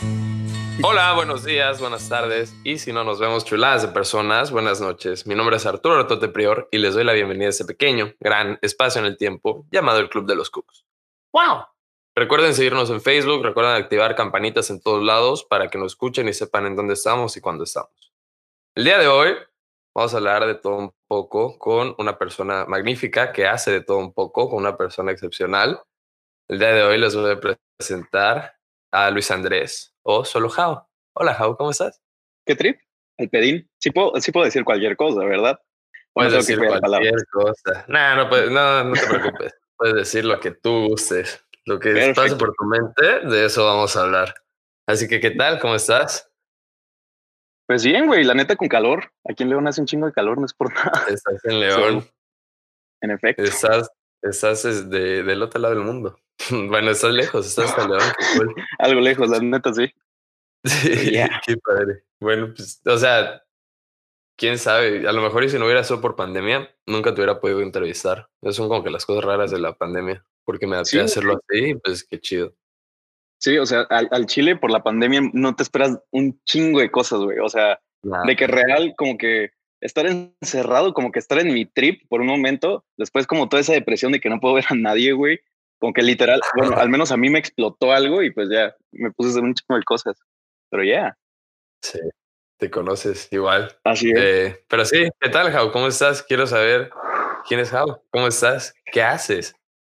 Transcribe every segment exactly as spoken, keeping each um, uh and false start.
Hola, buenos días, buenas tardes y si no nos vemos chuladas de personas, buenas noches. Mi nombre es Arturo Retote Prior y les doy la bienvenida a este pequeño, gran espacio en el tiempo llamado el Club de los Cooks. ¡Wow! Recuerden seguirnos en Facebook, recuerden activar campanitas en todos lados para que nos escuchen y sepan en dónde estamos y cuándo estamos. El día de hoy vamos a hablar de todo un poco con una persona magnífica que hace de todo un poco, con una persona excepcional. El día de hoy les voy a presentar a Luis Andrés o solo Jao. Hola Jao, ¿cómo estás? ¿Qué trip? El pedín. Sí puedo, sí puedo decir cualquier cosa, ¿verdad? O no Puedes tengo que decir cuidar palabras. cualquier cosa. Nah, no, puedes- no, no te preocupes. Puedes decir lo que tú gustes. Lo que pase Perfecto. por tu mente, de eso vamos a hablar. Así que, ¿qué tal? ¿Cómo estás? Pues bien, güey, la neta con calor. Aquí en León hace un chingo de calor, no es por nada. Estás en So, León. en efecto. Estás, estás es de, del otro lado del mundo. Bueno, estás lejos, estás hasta León, qué cool. Algo lejos, la neta sí. Pero Sí, yeah. qué padre. Bueno, pues, o sea, quién sabe, a lo mejor y si no hubiera sido por pandemia, nunca te hubiera podido entrevistar. Esas son como que las cosas raras de la pandemia, porque me adapté Sí, a hacerlo güey. así, y pues qué chido. Sí, o sea, al, al Chile por la pandemia no te esperas un chingo de cosas, güey. O sea, de que Nada. real como que estar encerrado, como que estar en mi trip por un momento, después como toda esa depresión de que no puedo ver a nadie, güey. Como que literal, bueno, al menos a mí me explotó algo y pues ya me puse a hacer un chingo de cosas. Pero ya, Sí, te conoces igual. así es. Eh, pero sí, ¿qué tal, Jau? ¿Cómo estás? Quiero saber quién es Jau. ¿Cómo estás? ¿Qué haces?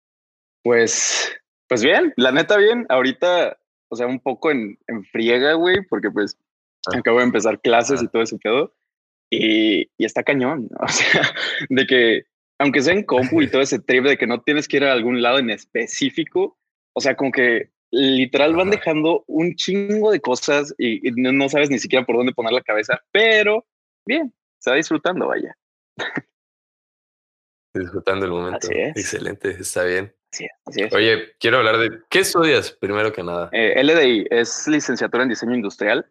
Pues, pues bien, la neta bien. Ahorita, o sea, un poco en, en friega, güey, porque pues Ah, acabo de empezar clases y ah. todo ese pedo. Y, y está cañón, ¿no? O sea, de que aunque sea en compu y todo ese trip de que no tienes que ir a algún lado en específico, o sea, como que literal van Ajá. dejando un chingo de cosas y, y no, no sabes ni siquiera por dónde poner la cabeza, pero bien, se va disfrutando, vaya. Disfrutando el Así momento. es, Excelente, está bien. así es, así es. Oye, quiero hablar de ¿qué estudias primero que nada? Eh, L D I es licenciatura en diseño industrial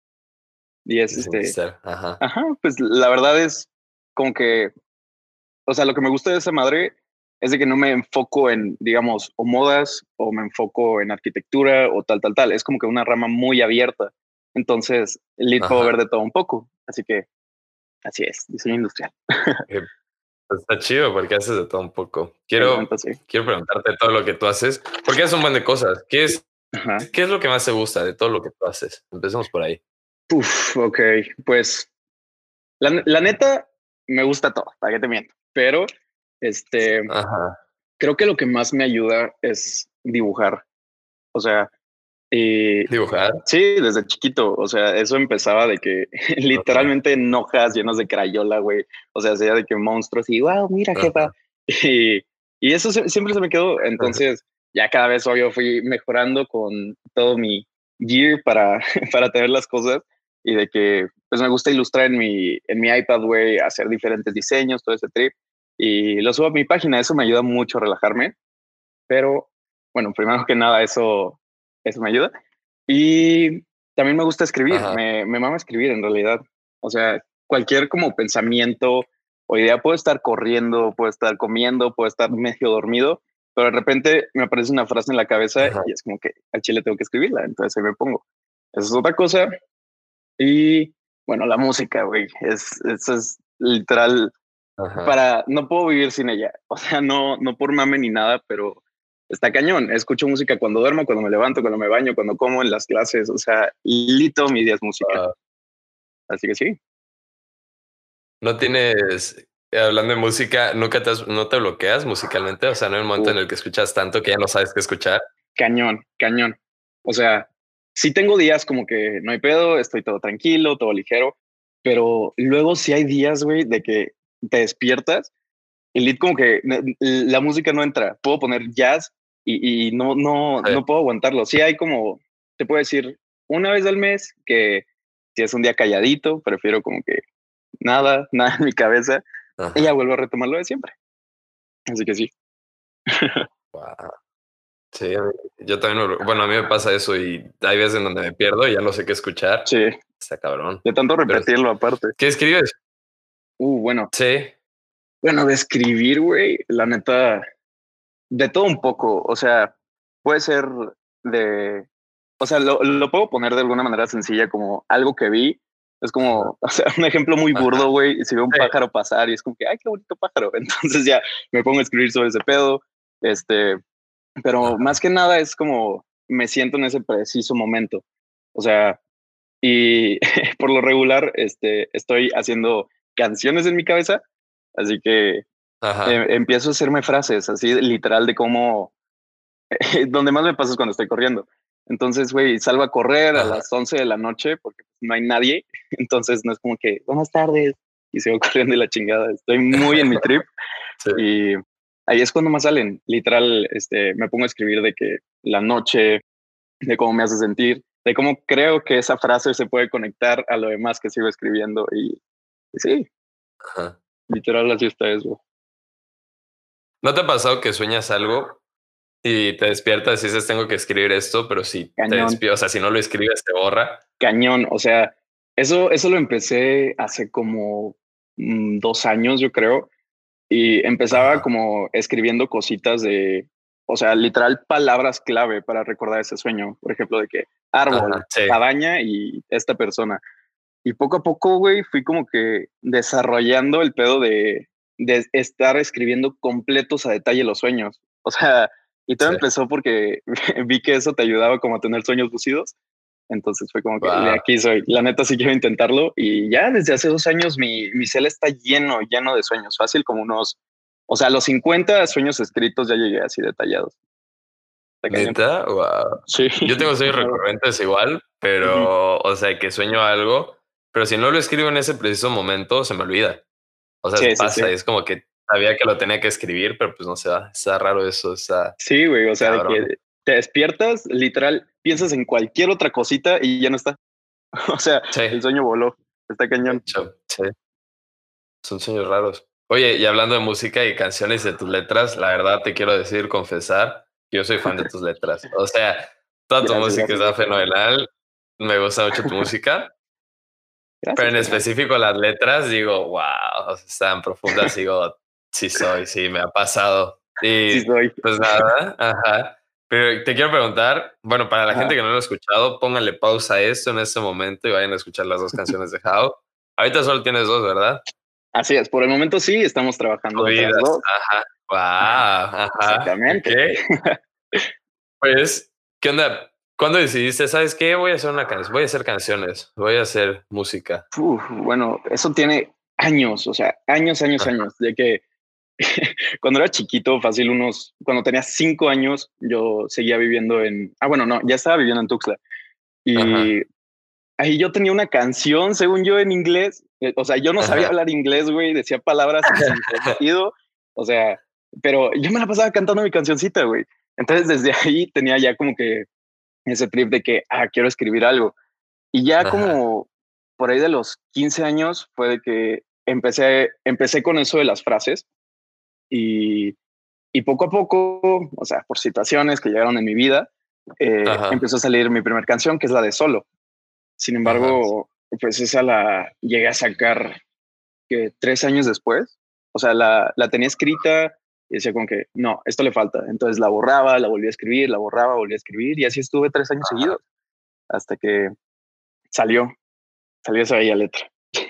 y es Diseño este, industrial. Ajá. ajá, pues la verdad es como que, o sea, lo que me gusta de esa madre es de que no me enfoco en, digamos, o modas o me enfoco en arquitectura o tal, tal, tal. Es como que una rama muy abierta. Entonces, lead puedo ver Ajá. de todo un poco. Así que así es, diseño industrial. Eh, pues está chido porque haces de todo un poco. El Quiero, momento sí. quiero preguntarte todo lo que tú haces, porque es un buen de cosas. ¿Qué es, Ajá. qué es lo que más te gusta de todo lo que tú haces? Empecemos por ahí. Uf, ok. Pues la, la neta me gusta todo, para qué te miento. Pero este, Ajá. creo que lo que más me ayuda es dibujar. O sea, y Dibujar. sí, desde chiquito, o sea, eso empezaba de que Ajá. literalmente en hojas llenas de crayola, güey. O sea, hacía de que monstruos y wow, mira, jefa. Ajá. Y, y eso se- siempre se me quedó. Ajá. Entonces, ya cada vez, obvio, fui mejorando con todo mi gear para, para tener las cosas y de que, pues me gusta ilustrar en mi, en mi iPad, güey, hacer diferentes diseños, todo ese trip. Y lo subo a mi página, eso me ayuda mucho a relajarme. Pero, bueno, primero que nada, eso, eso me ayuda. Y también me gusta escribir, Ajá. me, me mama escribir en realidad. O sea, cualquier como pensamiento o idea, puedo estar corriendo, puedo estar comiendo, puedo estar medio dormido, pero de repente me aparece una frase en la cabeza Ajá. y es como que al chile tengo que escribirla, entonces ahí me pongo. Esa es otra cosa. Y bueno, la música, güey, es, eso es literal Ajá. para, no puedo vivir sin ella. O sea, no, no por mame ni nada, pero está cañón. Escucho música cuando duermo, cuando me levanto, cuando me baño, cuando como en las clases. O sea, lito mi día es música. Ah, Así que sí, ¿no tienes, eh, hablando de música, nunca te has- no te bloqueas musicalmente? O sea, no hay un momento uh, en el que escuchas tanto que ya no sabes qué escuchar. cañón, cañón. O sea, sí tengo días como que no hay pedo, estoy todo tranquilo, todo ligero, pero luego sí hay días, güey, de que te despiertas el lead como que n- la música no entra. Puedo poner jazz y, y no, no, Sí. no puedo aguantarlo. Sí hay como, te puedo decir, una vez al mes que si es un día calladito, prefiero como que nada, nada en mi cabeza y ya Ajá. vuelvo a retomarlo de siempre. Así que sí. Wow. Sí, a mí- yo también, me- bueno, a mí me pasa eso y hay veces en donde me pierdo y ya no sé qué escuchar. Sí, Está cabrón. de tanto Pero, repetirlo aparte. ¿qué escribes? Uh, bueno, Sí. bueno, de escribir, güey, la neta, de todo un poco. O sea, puede ser de o sea, lo, lo puedo poner de alguna manera sencilla como algo que vi. Es como, o sea, un ejemplo muy burdo, Ajá. güey. Si veo un Sí. pájaro pasar y es como que, ay, qué bonito pájaro. Entonces ya me pongo a escribir sobre ese pedo. Este, pero Ajá. más que nada es como me siento en ese preciso momento. O sea, y por lo regular, este, estoy haciendo canciones en mi cabeza. Así que eh, Ajá. empiezo a hacerme frases así literal de cómo donde más me pasa es cuando estoy corriendo. Entonces, güey, salgo a correr a Ajá. las once de la noche porque no hay nadie. Entonces, no es como que buenas tardes y sigo corriendo y la chingada. Estoy muy en mi trip Sí. y ahí es cuando más salen. Literal, este, me pongo a escribir de que la noche, de cómo me hace sentir, de cómo creo que esa frase se puede conectar a lo demás que sigo escribiendo. Y, y sí, Ajá. literal, así está eso. ¿No te ha pasado que sueñas algo y te despiertas y dices tengo que escribir esto, pero si te Cañón. despiertas, o sea, si no lo escribes te borra? Cañón, o sea, eso, eso lo empecé hace como mm, dos años, yo creo, y empezaba Ajá. como escribiendo cositas de, o sea, literal palabras clave para recordar ese sueño, por ejemplo, de que árbol, Ajá. Sí. cabaña y esta persona. Y poco a poco, güey, fui como que desarrollando el pedo de, de estar escribiendo completos a detalle los sueños. O sea, y todo Sí. empezó porque vi que eso te ayudaba como a tener sueños lúcidos. Entonces fue como que de Wow. aquí soy. La neta sí quiero intentarlo. Y ya desde hace dos años mi, mi cel está lleno, lleno de sueños. Fácil como unos, o sea, a los cincuenta sueños escritos ya llegué así detallados. Está cañón. ¿Neta? Wow. Sí. Yo tengo sueños recurrentes igual, Ujú. pero, o sea, que sueño algo, pero si no lo escribo en ese preciso momento, se me olvida. O sea, Sí, sí, sí. pasa, y es como que sabía que lo tenía que escribir, pero pues no se va. Está raro eso, está Sí, güey. O sea, de cabrón. que te despiertas, literal, piensas en cualquier otra cosita y ya no está. O sea, Sí, el sueño voló. Está de cañón. hecho, sí, son sueños raros. Oye, y hablando de música y canciones y de tus letras, la verdad te quiero decir, confesar, que yo soy fan de tus letras. O sea, toda tu Gracias, música gracias. está fenomenal, me gusta mucho tu música, pero Gracias, en carnal. específico las letras, digo, wow, o sea, están profundas, digo, sí soy, sí, me ha pasado. Sí Y soy. pues nada, ajá. Pero te quiero preguntar, bueno, para la gente Ajá. que no lo ha escuchado, pónganle pausa a esto en este momento y vayan a escuchar las dos canciones de How. Ahorita solo tienes dos, ¿verdad? Así es. Por el momento sí, estamos trabajando otras Movidas, dos. ajá. Ajá. Wow, ajá, Exactamente. okey. Pues, ¿qué onda? ¿Cuándo decidiste? ¿Sabes qué? Voy a hacer una canción, voy a hacer canciones, voy a hacer música. Uf, bueno, eso tiene años, o sea, años, años, Ajá, años, de que cuando era chiquito, fácil unos, cuando tenía cinco años, yo seguía viviendo en, ah, bueno, no, ya estaba viviendo en Tuxtla. Y ajá, ahí yo tenía una canción, según yo, en inglés. eh, O sea, yo no sabía ajá. hablar inglés, güey, decía palabras sin sentido. O sea, pero yo me la pasaba cantando mi cancioncita, güey. Entonces, desde ahí tenía ya como que ese trip de que, ah, quiero escribir algo. Y ya Ajá, como por ahí de los quince años fue de que empecé, empecé con eso de las frases y, y poco a poco, o sea, por situaciones que llegaron en mi vida, eh, ajá, empezó a salir mi primera canción, que es la de Solo. Sin ajá, embargo, pues esa la llegué a sacar que tres años después. O sea, la, la tenía escrita y decía como que no, esto le falta. Entonces la borraba, la volví a escribir, la borraba, volví a escribir y así estuve tres años ajá. seguidos hasta que salió, salió esa bella letra.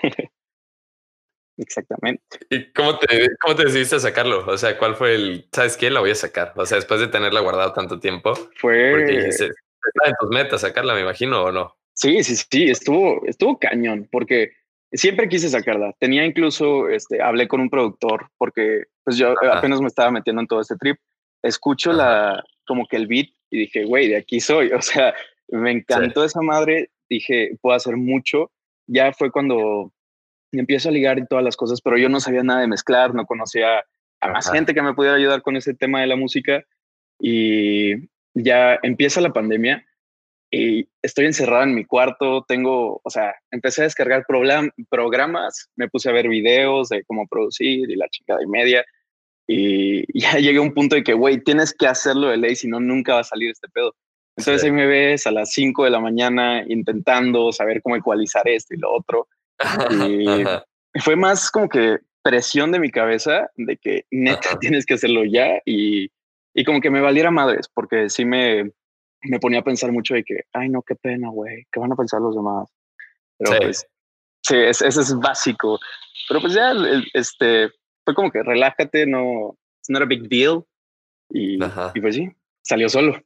Exactamente. ¿Y cómo te cómo te decidiste a sacarlo? O sea, ¿cuál fue el, sabes qué? La voy a sacar. O sea, después de tenerla guardada tanto tiempo, porque Fue, dijiste, estaba en tus metas sacarla, me imagino, ¿o no? sí, sí, sí, estuvo, estuvo cañón porque siempre quise sacarla. Tenía incluso, este, hablé con un productor porque pues yo Ajá, apenas me estaba metiendo en todo este trip. Escucho ajá, la, como que el beat y dije, güey, de aquí soy. O sea, me sí, encantó esa madre. Dije, puedo hacer mucho. Ya fue cuando empiezo a ligar y todas las cosas, pero yo no sabía nada de mezclar, no conocía a más ajá, gente que me pudiera ayudar con ese tema de la música. Y ya empieza la pandemia y estoy encerrado en mi cuarto, tengo, o sea, empecé a descargar program- programas, me puse a ver videos de cómo producir y la chingada y media, y ya llegué a un punto de que, güey, tienes que hacerlo de ley, si no, nunca va a salir este pedo. sí. Entonces ahí me ves a las cinco de la mañana intentando saber cómo ecualizar esto y lo otro, y Ajá, fue más como que presión de mi cabeza de que neta ajá, tienes que hacerlo ya, y, y como que me valiera madres, porque sí me me ponía a pensar mucho de que, ay, no, qué pena, güey, ¿qué van a pensar los demás? Sí. Pero pues, sí, es, eso es básico. Pero pues ya, el- este, fue como que relájate, no, it's not a big deal. Y, y Ajá. pues sí, salió solo.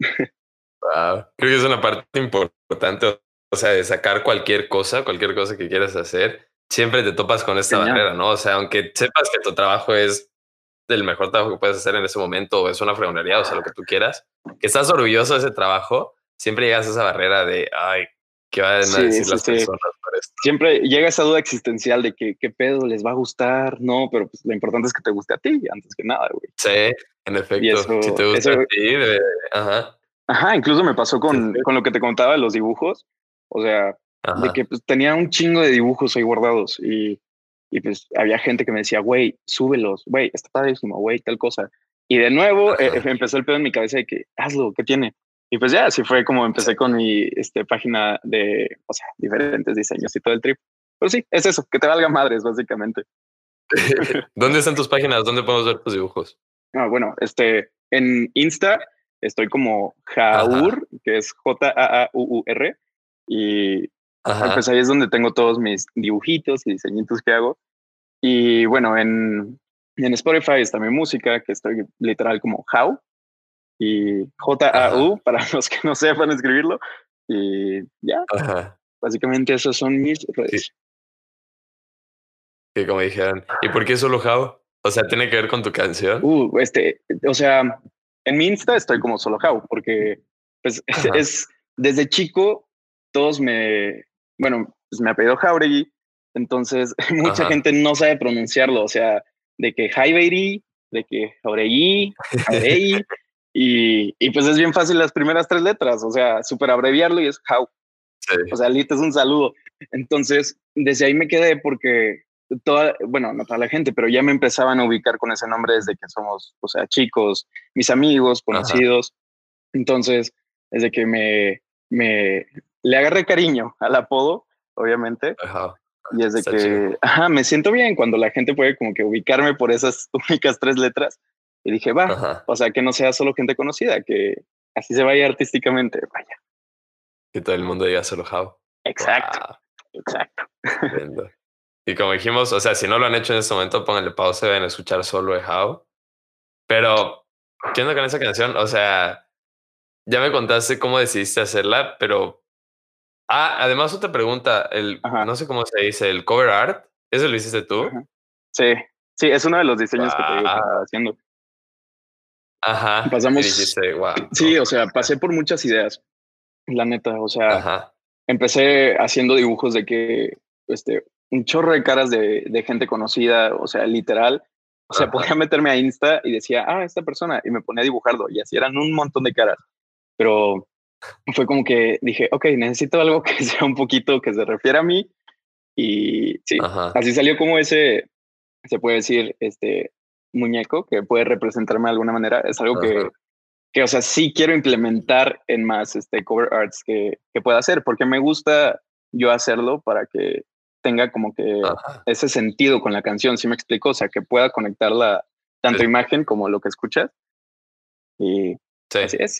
Wow. Creo que es una parte importante, o sea, de sacar cualquier cosa, cualquier cosa que quieras hacer, siempre te topas con esta Cañón. barrera, ¿no? O sea, aunque sepas que tu trabajo es el mejor trabajo que puedes hacer en ese momento, o es una fregonería, o sea, lo que tú quieras, que estás orgulloso de ese trabajo, siempre llegas a esa barrera de, ay, ¿qué van a Sí, decir sí, las sí. personas por esto? Siempre llega esa duda existencial de que qué pedo les va a gustar, no, pero pues lo importante es que te guste a ti antes que nada, güey. Sí, en Y efecto, si eso, te eso, gusta a ti, debe- ajá, ajá, incluso me pasó sí, con, sí, con lo que te contaba de los dibujos, o sea, de ajá, que pues, tenía un chingo de dibujos ahí guardados y, y pues había gente que me decía, güey, súbelos, güey, está padrísimo, güey, tal cosa. Y de nuevo eh, ajá, empezó el pedo en mi cabeza de que hazlo, ¿qué tiene? Y pues ya, así fue como sí. empecé con mi este, página de, o sea, diferentes diseños y todo el trip. Pero sí, es eso, que te valga madres, básicamente. ¿Dónde están tus páginas? ¿Dónde podemos ver tus dibujos? Ah, bueno, este, en Insta estoy como Ajá, Jaur, que es J A A U U R, y ah, pues ajá, ahí es donde tengo todos mis dibujitos y diseñitos que hago. Y bueno, en, en Spotify está mi música, que estoy literal como How, y J A U, ajá, para los que no sepan escribirlo. Y ya, ajá. básicamente esas son mis Que, redes. que como dijeron, ¿y por qué solo Jao? O sea, ¿tiene que ver con tu canción? Uh, este, o sea, en mi Insta estoy como solo How, porque pues es, Ajá, es- desde chico todos me, bueno, pues me apellido Jauregui, entonces mucha ajá. gente no sabe pronunciarlo, o sea, de que Jaibeiri, de que Jauregui, Jauregui, y, y pues es bien fácil las primeras tres letras, o sea, súper abreviarlo y es How, Sí, o sea, Lita es un saludo. Entonces, desde ahí me quedé porque toda, bueno, no toda la gente, pero ya me empezaban a ubicar con ese nombre desde que somos, o sea, chicos, mis amigos, ajá, conocidos. Entonces, desde que me, me le agarré cariño al apodo, obviamente, ajá. y desde Está chido. que, ajá, me siento bien cuando la gente puede como que ubicarme por esas únicas tres letras. Y dije, va, Ajá. o sea, que no sea solo gente conocida, que así se vaya artísticamente. Vaya, Que todo el mundo diga solo Jao. exacto, Wow, exacto. excelente. Y como dijimos, o sea, si no lo han hecho en este momento, pónganle pausa y vayan a escuchar solo de How. Pero, ¿qué onda con esa canción? O sea, ya me contaste cómo decidiste hacerla, pero... Ah, además otra pregunta, el, Ajá. no sé cómo se dice, el cover art, ¿eso lo hiciste tú? Ajá. Sí, sí, es uno de los diseños que te digo que estaba Wow. haciendo. Ajá. Y Pasamos, dijiste, wow. sí, o sea, pasé por muchas ideas, la neta, o sea, Ajá. empecé haciendo dibujos de que, este, un chorro de caras de, de gente conocida, o sea, literal, o sea, Ajá. podía meterme a Insta y decía, ah, esta persona, y me ponía a dibujarlo, y así eran un montón de caras, pero fue como que dije, ok, necesito algo que sea un poquito que se refiera a mí, y sí, Ajá. así salió como ese, se puede decir, este muñeco que puede representarme de alguna manera. Es algo que, Ajá. que o sea, sí quiero implementar en más este, cover arts que, que pueda hacer, porque me gusta yo hacerlo para que tenga como que Ajá. ese sentido con la canción, ¿sí me explico? O sea, que pueda conectarla tanto Sí. imagen como lo que escuchas. Y Sí. así es,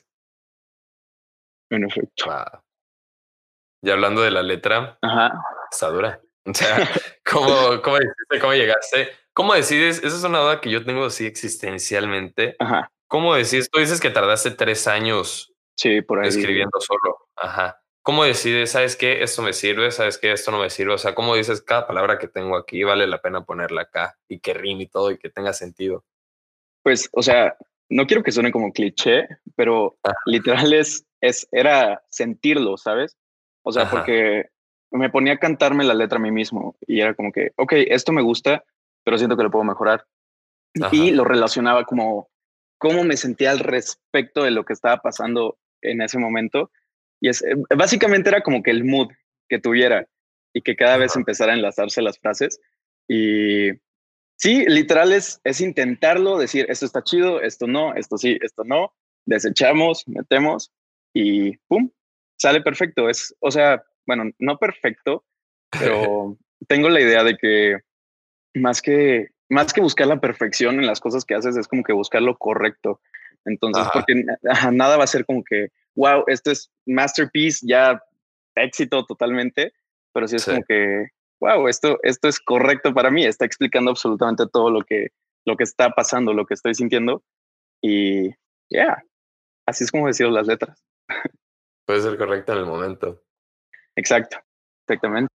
en efecto. Wow. Y hablando de la letra, Ajá, está dura. O sea, ¿cómo, cómo dijiste, cómo llegaste? ¿Cómo decides? Esa es una duda que yo tengo así existencialmente. ajá, ¿Cómo decides? Tú dices que tardaste tres años sí, por ahí digo. escribiendo solo. Ajá. ¿Cómo decides? ¿Sabes qué? Esto me sirve. ¿Sabes qué? Esto no me sirve. O sea, ¿cómo dices cada palabra que tengo aquí vale la pena ponerla acá y que rime y todo y que tenga sentido? Pues, o sea, no quiero que suene como cliché, pero Ah, literal es, es, era sentirlo, ¿sabes? O sea, ajá. porque me ponía a cantarme la letra a mí mismo y era como que, ok, esto me gusta, pero siento que lo puedo mejorar. Y Ajá. lo relacionaba como cómo me sentía al respecto de lo que estaba pasando en ese momento. Y es, eh, básicamente era como que el mood que tuviera y que cada vez Ajá. empezara a enlazarse las frases. Y sí, literal es, es intentarlo, decir esto está chido, esto no, esto sí, esto no, desechamos, metemos y pum, sale perfecto. Es, o sea, bueno, no perfecto, pero tengo la idea de que más que, más que buscar la perfección en las cosas que haces, es como que buscar lo correcto. Entonces, Ajá. porque ajá, nada va a ser como que wow, esto es masterpiece, ya éxito totalmente, pero sí es Sí. como que, wow, esto, esto es correcto para mí, está explicando absolutamente todo lo que, lo que está pasando, lo que estoy sintiendo y, yeah, así es como decir las letras. Puede ser correcto en el momento. Exacto, exactamente.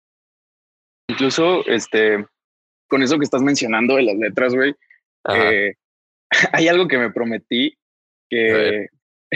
Incluso, este, con eso que estás mencionando de las letras, güey, Ajá. eh, hay algo que me prometí A ver. que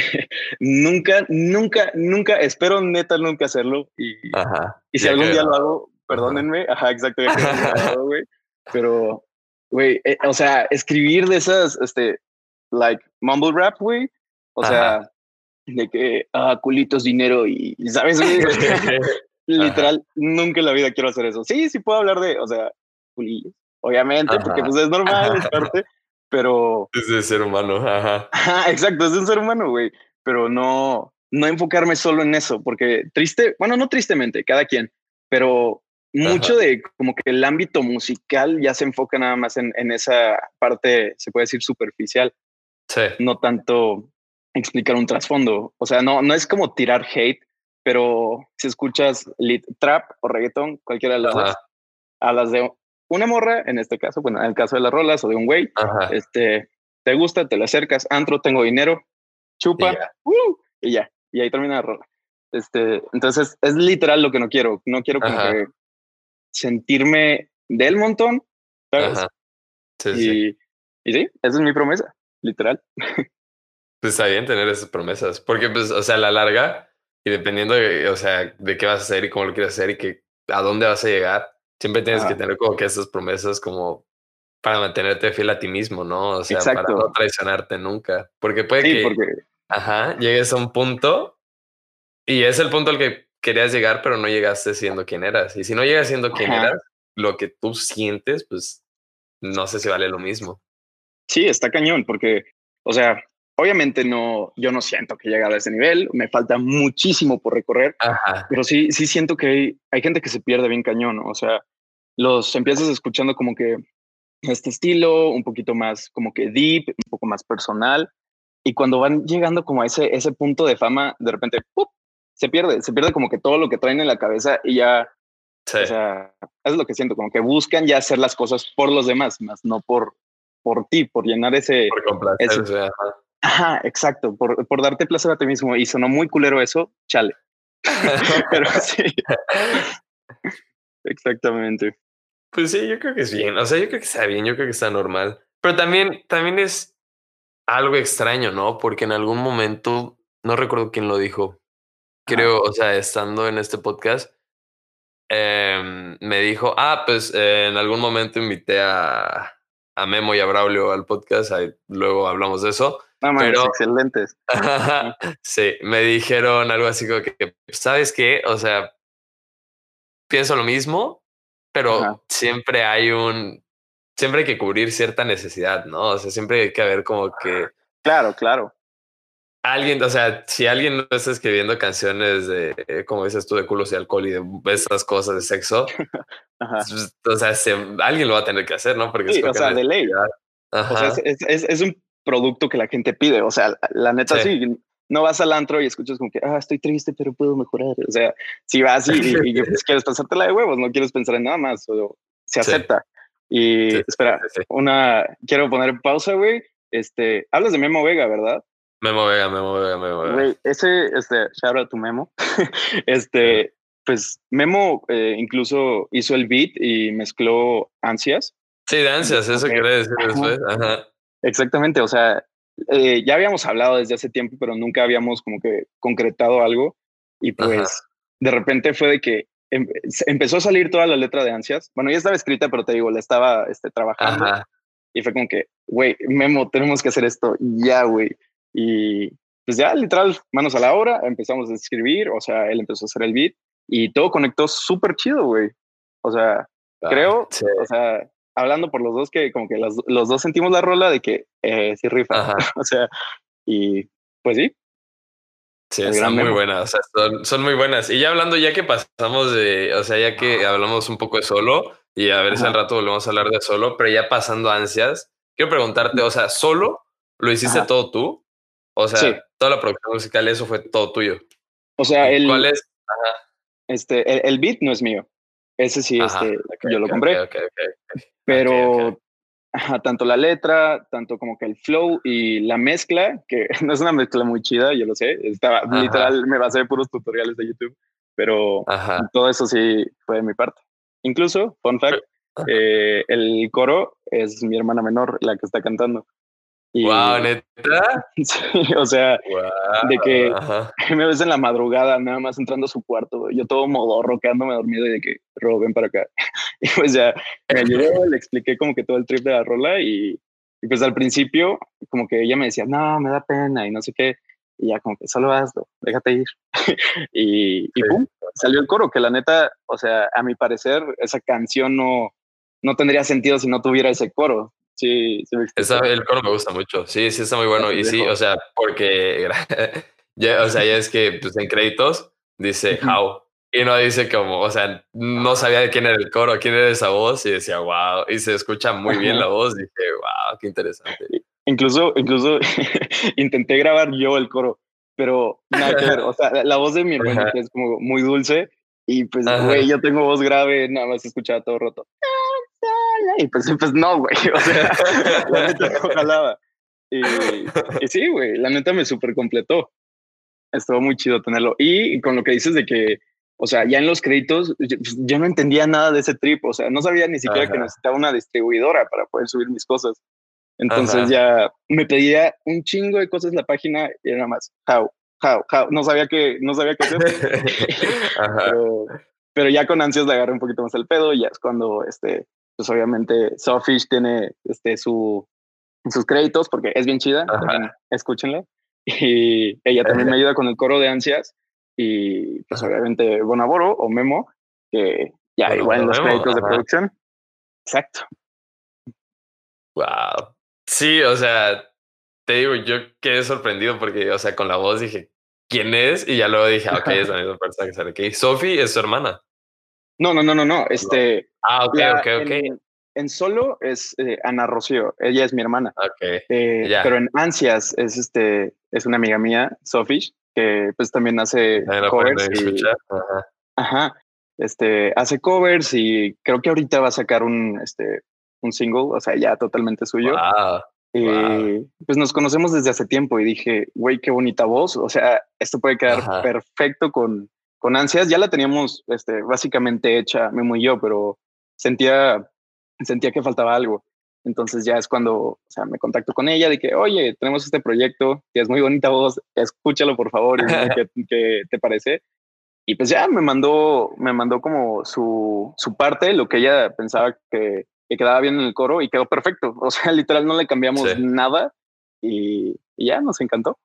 nunca, nunca, nunca, espero neta nunca hacerlo. Y, Ajá. y si Ya algún quedó día lo grabado. hago, Ajá. perdónenme, ajá, exacto, ya quedó grabado, güey. Pero, güey, eh, o sea, escribir de esas, este, like, mumble rap, güey. O Ajá. sea, de que, ah, culitos, dinero y, y, ¿sabes, güey? O sea, Ajá. literal, nunca en la vida quiero hacer eso. Sí, sí puedo hablar de, o sea, culillos, obviamente, porque Ajá. pues es normal, es parte, pero Es de ser humano. Ajá. ajá, exacto, es un ser humano, güey, pero no, no enfocarme solo en eso, porque triste, bueno, no tristemente, cada quien, pero mucho Ajá. de como que el ámbito musical ya se enfoca nada más en, en esa parte, se puede decir superficial, Sí. no tanto explicar un trasfondo. O sea, no, no es como tirar hate, pero si escuchas lit, trap o reggaetón, cualquiera de las Ajá. dos, hablas de una morra, en este caso, bueno, en el caso de las rolas o de un güey, Ajá. este, te gusta, te le acercas, antro, tengo dinero, Y chupa, ya. uh, y ya, y ahí termina la rola. Este, entonces es literal lo que no quiero, no quiero como Ajá. que sentirme del montón, ¿sabes? Ajá. Sí, sí. Y, y sí, esa es mi promesa, literal. Pues está bien tener esas promesas, porque pues, o sea, a la larga y dependiendo de, o sea, de qué vas a hacer y cómo lo quieres hacer y que a dónde vas a llegar, siempre tienes que Ajá, tener como que esas promesas como para mantenerte fiel a ti mismo, ¿no? O sea, para no exacto. traicionarte nunca, porque puede Sí, que, porque, ajá, llegues a un punto y es el punto al que querías llegar, pero no llegaste siendo quien eras. Y si no llegas siendo quien ajá, eras, lo que tú sientes, pues no sé si vale lo mismo. sí, está cañón, porque, o sea, obviamente no, yo no siento que llegue a ese nivel, me falta muchísimo por recorrer, Ajá, pero sí, sí siento que hay, hay gente que se pierde bien cañón, ¿no? O sea, los empiezas escuchando como que este estilo, un poquito más como que deep, un poco más personal, y cuando van llegando como a ese, ese punto de fama, de repente, ¡pup! Se pierde, se pierde como que todo lo que traen en la cabeza y ya, sí, o sea, es lo que siento, como que buscan ya hacer las cosas por los demás, más no por, por ti, por llenar ese, por ese, complacerse, ajá. ajá, exacto, por, por darte placer a ti mismo. Y sonó muy culero eso, chale. Pero sí, exactamente. Pues sí, yo creo que es bien. O sea, yo creo que está bien, yo creo que está normal. Pero también, también es algo extraño, ¿no? Porque en algún momento, no recuerdo quién lo dijo, Ajá, creo, o sea, estando en este podcast, em, me dijo, ah, pues eh, en algún momento invité a, a Memo y a Braulio al podcast, ahí luego hablamos de eso, no mames, pero excelentes. Ajá, sí, me dijeron algo así como que, ¿sabes qué? O sea, pienso lo mismo, ajá, pero siempre hay un, siempre hay que cubrir cierta necesidad, ¿no? O sea, siempre hay que haber como que claro, claro. alguien, o sea, si alguien no está escribiendo canciones de, eh, como dices tú, de culos y alcohol y de esas cosas de sexo, Ajá. pues, o sea, se- alguien lo va a tener que hacer, ¿no? Porque es Sí, o con qué sea, de ley. necesidad. O sea, es, Ajá. es, es, es un producto que la gente pide. O sea, la, la neta, Sí. sí. No vas al antro y escuchas como que, ah, estoy triste, pero puedo mejorar. O sea, si vas y, y, y pues, quieres pasártela de huevos, no quieres pensar en nada más, o se Sí, acepta. sí, Y sí, sí, espera, sí, sí. una, quiero poner pausa, güey. Este, hablas de Memo Vega, ¿verdad? Memo Vega, Memo Vega, Memo Vega. Güey, ese, este, shout out to Memo. Ajá. Este, pues Memo eh, incluso hizo el beat y mezcló ansias. Sí, de Entonces, ansias, como eso que, quería decir ajá, después. Ajá. exactamente, o sea, eh, ya habíamos hablado desde hace tiempo, pero nunca habíamos como que concretado algo. Y Ajá. pues de repente fue de que em- se- empezó a salir toda la letra de ansias. Bueno, ya estaba escrita, pero te digo, la estaba este, trabajando. Ajá. Y fue como que, güey, Memo, tenemos que hacer esto ya, güey. Y pues ya, literal, manos a la obra, empezamos a escribir, o sea, él empezó a hacer el beat y todo conectó súper chido, güey. O sea, Ah, creo, sí. o sea, hablando por los dos, que como que las- los dos sentimos la rola de que eh, sí rifa. Ajá. O sea, y pues sí, Sí, el gran están muy Memo. buenas, o sea, son, son muy buenas. Y ya hablando, ya que pasamos de, o sea, ya que hablamos un poco de solo, y a ver si al Ajá, rato volvemos a hablar de solo, pero ya pasando a ansias, quiero preguntarte, o sea, ¿solo lo hiciste ajá. todo tú? O sea, Sí. toda la producción musical, eso fue todo tuyo. O sea, ¿Y el, cuál es? Ajá. este, el, el beat no es mío. Ese sí, Ajá. este, Ok, yo lo ok, ok, compré. ok, ok. Ok, ok. Pero ajá, tanto la letra, tanto como que el flow y la mezcla, que no es una mezcla muy chida, yo lo sé. Estaba Ajá. literal, me basé de puros tutoriales de YouTube, pero Ajá. todo eso sí fue de mi parte. Incluso, fun fact, eh, el coro es mi hermana menor la que está cantando. Wow, Y ¿neta? sí, o sea, de Wow. que Ajá. me ves en la madrugada, nada más entrando a su cuarto, yo todo modorro, quedándome dormido y de que, Ro, ven para acá. Y pues ya me ayudó, le expliqué como que todo el trip de la rola y, y pues al principio como que ella me decía, no, me da pena y no sé qué. Y ya como que solo hazlo, déjate ir. y, y Sí. pum, salió el coro, que la neta, o sea, a mi parecer, esa canción no, no tendría sentido si no tuviera ese coro. Sí, sí me Esa, explico. el coro me gusta mucho. Sí, sí está muy bueno. Gracias, Y sí, o viejo. sea, porque ya, o sea, ya es que pues en créditos dice Ujú. how. Y no dice como, o sea, no sabía de quién era el coro, quién era esa voz, y decía, wow, y se escucha muy bien la Ajá. voz, dije, wow, qué interesante. Incluso, incluso intenté grabar yo el coro, pero nada que ver. O sea, la, la voz de mi hermano, Ajá, que es como muy dulce, y pues, güey, ajá. yo tengo voz grave, nada más se escuchaba todo roto. Y pues, pues no, güey. O sea, la neta no jalaba. Y, y sí, güey, la neta me súper completó. Estuvo muy chido tenerlo. Y con lo que dices de que, o sea, ya en los créditos, yo, yo no entendía nada de ese trip. O sea, no sabía ni siquiera que Ajá, necesitaba una distribuidora para poder subir mis cosas. Entonces ajá. ya me pedía un chingo de cosas en la página y era nada más, how, how, how. No sabía qué, no sabía qué hacer. Ajá, pero, pero ya con ansias le agarré un poquito más el pedo y ya es cuando, este, pues obviamente Sawfish tiene este, su, sus créditos porque es bien chida, también ajá. escúchenla. Y ella también me ayuda con el coro de ansias y pues Ajá. obviamente Bonaboro o Memo, que ya Bueno, igual en lo los vemos, créditos de ajá. producción. Exacto. Wow. Sí, o sea, te digo, yo quedé sorprendido porque, o sea, con la voz dije, ¿quién es? Y ya luego dije, ah, ok, es la misma persona que sale aquí. Sophie es su hermana. No, no, no, no, no. ¿O no? Este, Ah, ok, ok, la, ok. en, en solo es eh, Ana Rocío, ella es mi hermana. Ok, Eh, pero ya. en Ansias es este, es una amiga mía, Sofish, que pues también hace También la pueden covers ir a y, escuchar. Ajá. ajá, este, hace covers y creo que ahorita va a sacar un, este, un single, o sea, ya totalmente suyo. Wow, wow. Y pues nos conocemos desde hace tiempo y dije, güey, qué bonita voz. O sea, esto puede quedar Ajá. perfecto con, con Ansias. Ya la teníamos este, básicamente hecha, Memo y yo, pero sentía, sentía que faltaba algo. Entonces ya es cuando, o sea, me contacto con ella de que, oye, tenemos este proyecto, que es muy bonita voz, escúchalo por favor y dime qué, qué te parece. Y pues ya me mandó, me mandó como su, su parte, lo que ella pensaba que, que quedaba bien en el coro y quedó perfecto. O sea, literal no le Sí, cambiamos nada y, y ya nos encantó.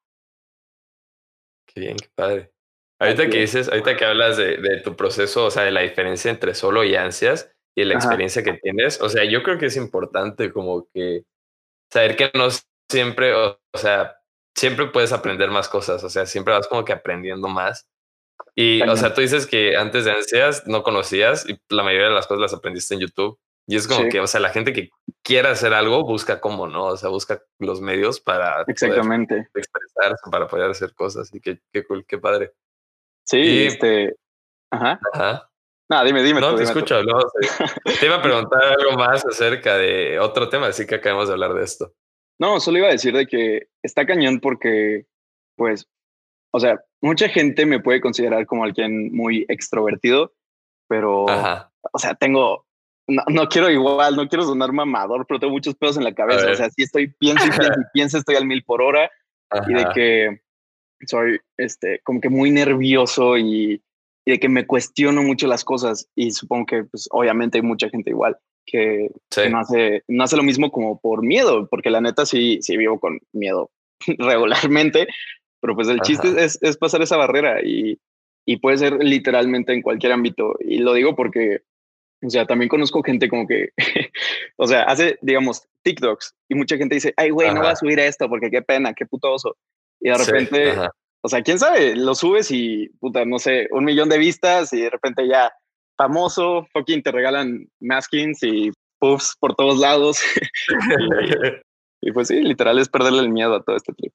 qué bien, qué padre. Ahorita Así que es. dices, ahorita que hablas de, de tu proceso, o sea, de la diferencia entre solo y ansias y la Ajá, experiencia que tienes, o sea, yo creo que es importante como que saber que no siempre, o, o sea, siempre puedes aprender más cosas, o sea, siempre vas como que aprendiendo más. Y, o cañón. sea, tú dices que antes de ansias no conocías y la mayoría de las cosas las aprendiste en YouTube. Y es Sí, como que, o sea, la gente que quiera hacer algo busca cómo, ¿no? O sea, busca los medios para poder exactamente. expresarse, para poder hacer cosas. Y qué, qué cool, qué padre. Sí, Y, este, ajá. ajá, Nada, dime, dime no, tú, te dime tú. escucho. No, sí. Te iba a preguntar algo más acerca de otro tema, así que acabamos de hablar de esto. No, solo iba a decir de que está cañón porque, pues, o sea, mucha gente me puede considerar como alguien muy extrovertido, pero, Ajá, o sea, tengo, no, no quiero igual, no quiero sonar mamador, pero tengo muchos pedos en la a cabeza. O sea, ver. sí estoy, pienso y pienso y pienso, estoy al mil por hora y de Ajá, que soy, este, como que muy nervioso y, y de que me cuestiono mucho las cosas. Y supongo que, pues, obviamente hay mucha gente igual que, sí, que no hace, no hace lo mismo como por miedo, porque la neta sí, sí vivo con miedo regularmente, pero pues el chiste ajá, es, es pasar esa barrera y, y puede ser literalmente en cualquier ámbito. Y lo digo porque, o sea, también conozco gente como que, o sea, hace, digamos, TikToks y mucha gente dice, ay, güey, no voy a ajá, subir esto porque qué pena, qué puto oso. Y de sí, repente, ajá. o sea, quién sabe, lo subes y, puta, no sé, un millón de vistas y de repente ya famoso, fucking te regalan maskings y puffs por todos lados. y, y pues sí, literal es perderle el miedo a todo este trip.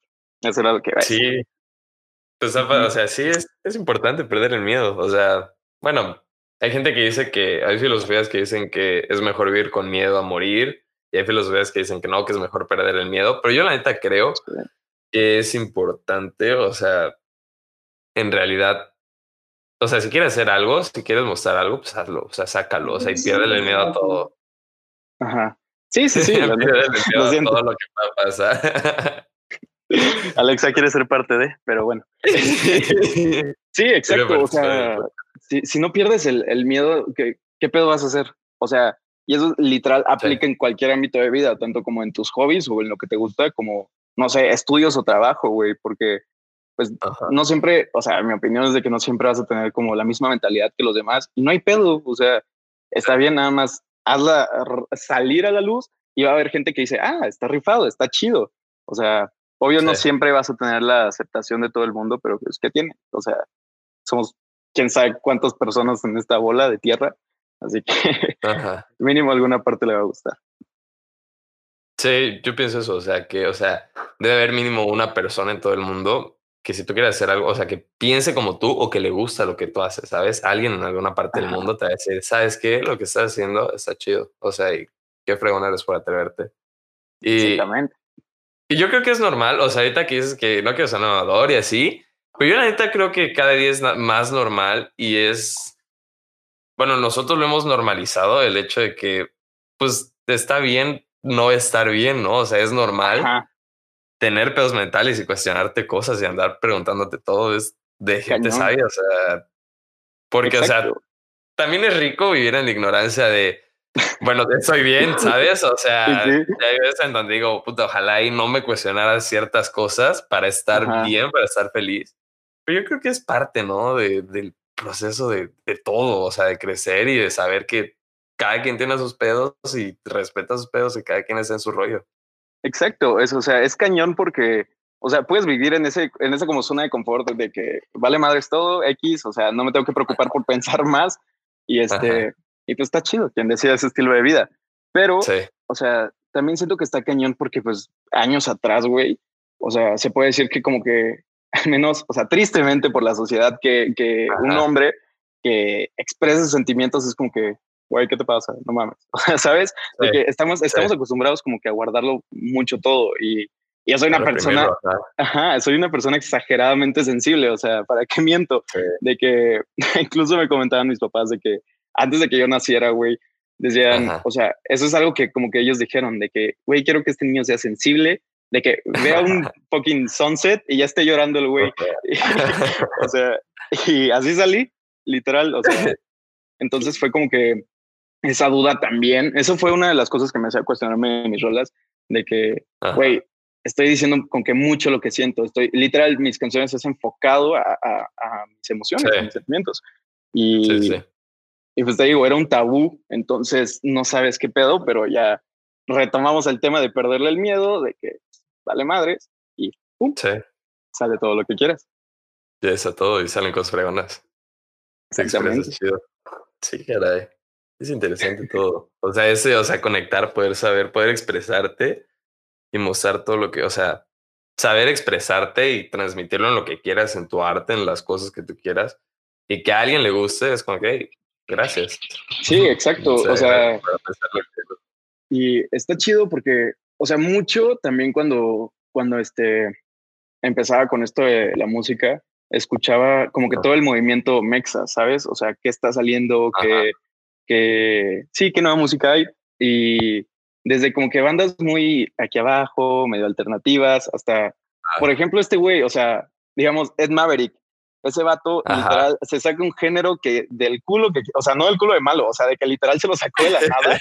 Eso era lo que iba a decir. Sí, pues, o Ujú. sea, sí es, es importante perder el miedo. O sea, bueno, hay gente que dice que, hay filosofías que dicen que es mejor vivir con miedo a morir, y hay filosofías que dicen que no, que es mejor perder el miedo, pero yo la neta creo Sí. que es importante, o sea, en realidad, o sea, si quieres hacer algo, si quieres mostrar algo, pues hazlo, o sea, sácalo, o sea, y piérdele el miedo a todo. Ajá. Sí, sí, sí, la neta. Piérdele el miedo Lo a siento. todo lo que pueda pasar. Alexa quiere ser parte de, pero bueno. Este, sí, Tiene exacto. O personas. sea, si, si no pierdes el, el miedo, ¿qué, ¿qué pedo vas a hacer? O sea, y eso literal Sí, aplica en cualquier ámbito de vida, tanto como en tus hobbies o en lo que te gusta, como, no sé, estudios o trabajo, güey, porque pues ajá, no siempre, o sea, mi opinión es de que no siempre vas a tener como la misma mentalidad que los demás y no hay pedo, o sea, está bien, nada más hazla r- salir a la luz y va a haber gente que dice, ah, está rifado, está chido. O sea, obvio sí, no siempre vas a tener la aceptación de todo el mundo, pero pues, ¿qué tiene? O sea, somos quién sabe cuántas personas en esta bola de tierra, así que ajá. mínimo alguna parte le va a gustar. Sí, yo pienso eso, o sea, que, o sea, debe haber mínimo una persona en todo el mundo que si tú quieres hacer algo, o sea, que piense como tú o que le gusta lo que tú haces, ¿sabes? Alguien en alguna parte del Ajá, mundo te va a decir, ¿sabes qué? Lo que estás haciendo está chido, o sea, y qué fregón eres por atreverte. Y, exactamente. y yo creo que es normal, o sea, ahorita que dices que no quiero ser nadador y así, pero yo la neta creo que cada día es na- más normal y es, bueno, nosotros lo hemos normalizado, el hecho de que, pues, está bien no estar bien, ¿no? O sea, es normal Ajá, tener pedos mentales y cuestionarte cosas y andar preguntándote todo es de gente cañón. sabia, o sea, porque, o sea, Exacto. también es rico vivir en la ignorancia de, bueno, de soy bien, ¿sabes? O Sí, sea, sí. hay veces en donde digo, puta, ojalá y no me cuestionara ciertas cosas para estar Ajá. bien, para estar feliz. Pero yo creo que es parte, ¿no? De, del proceso de, de todo, o sea, de crecer y de saber que cada quien tiene sus pedos y respeta sus pedos y cada quien está en su rollo. Exacto, eso, o sea, es cañón porque, o sea, puedes vivir en ese, en esa como zona de confort de que vale madres todo, X, o sea, no me tengo que preocupar por pensar más y Ajá, este, y pues está chido quien decida ese estilo de vida. Pero, sí, o sea, también siento que está cañón porque pues años atrás, güey, o sea, se puede decir que como que, al menos, o sea, tristemente por la sociedad, que, que un ajá, hombre que expresa sus sentimientos es como que, güey, ¿qué te pasa? No mames, o sea, ¿sabes? sí, De que estamos, sí, estamos acostumbrados como que a guardarlo mucho todo y, y yo soy a una persona, reprimirlo, ajá, ajá, soy una persona exageradamente sensible, o sea, ¿para qué miento? sí. De que incluso me comentaban mis papás de que antes de que yo naciera, güey, decían, Ajá. o sea, eso es algo que como que ellos dijeron, de que, güey, quiero que este niño sea sensible, de que vea un fucking sunset y ya esté llorando el güey. O sea, y así salí, literal, o sea, entonces fue como que esa duda también. Eso fue una de las cosas que me hacía cuestionarme en mis rolas, de que, Ajá. güey, estoy diciendo con que mucho lo que siento. Estoy, literal, mis canciones es enfocado a, a, a mis Sí, emociones, a mis sentimientos. sí, Y, sí. y pues te digo, era un tabú, entonces no sabes qué pedo, pero ya retomamos el tema de perderle el miedo, de que vale madres y pum, Sí, sale todo lo que quieras. y eso todo y salen cosas fregonas. Te expresas Exactamente. chido. Sí, caray. Es interesante todo. O sea, ese, o sea, conectar, poder saber, poder expresarte y mostrar todo lo que, o sea, saber expresarte y transmitirlo en lo que quieras, en tu arte, en las cosas que tú quieras, y que a alguien le guste, es como que, hey, gracias. Sí, O exacto. sea, O gracias sea, por apreciar lo que- y está chido porque, o sea, mucho también cuando, cuando este, empezaba con esto de la música, escuchaba como que todo el movimiento mexa, ¿sabes? O sea, qué está saliendo, Ajá, qué, qué, sí, qué nueva música hay. Y desde como que bandas muy aquí abajo, medio alternativas, hasta, por ajá, ejemplo, este güey, o sea, digamos, Ed Maverick, ese vato ajá. literal se saca un género que del culo que, o sea, no del culo de malo, o sea, de que literal se lo sacó de la nada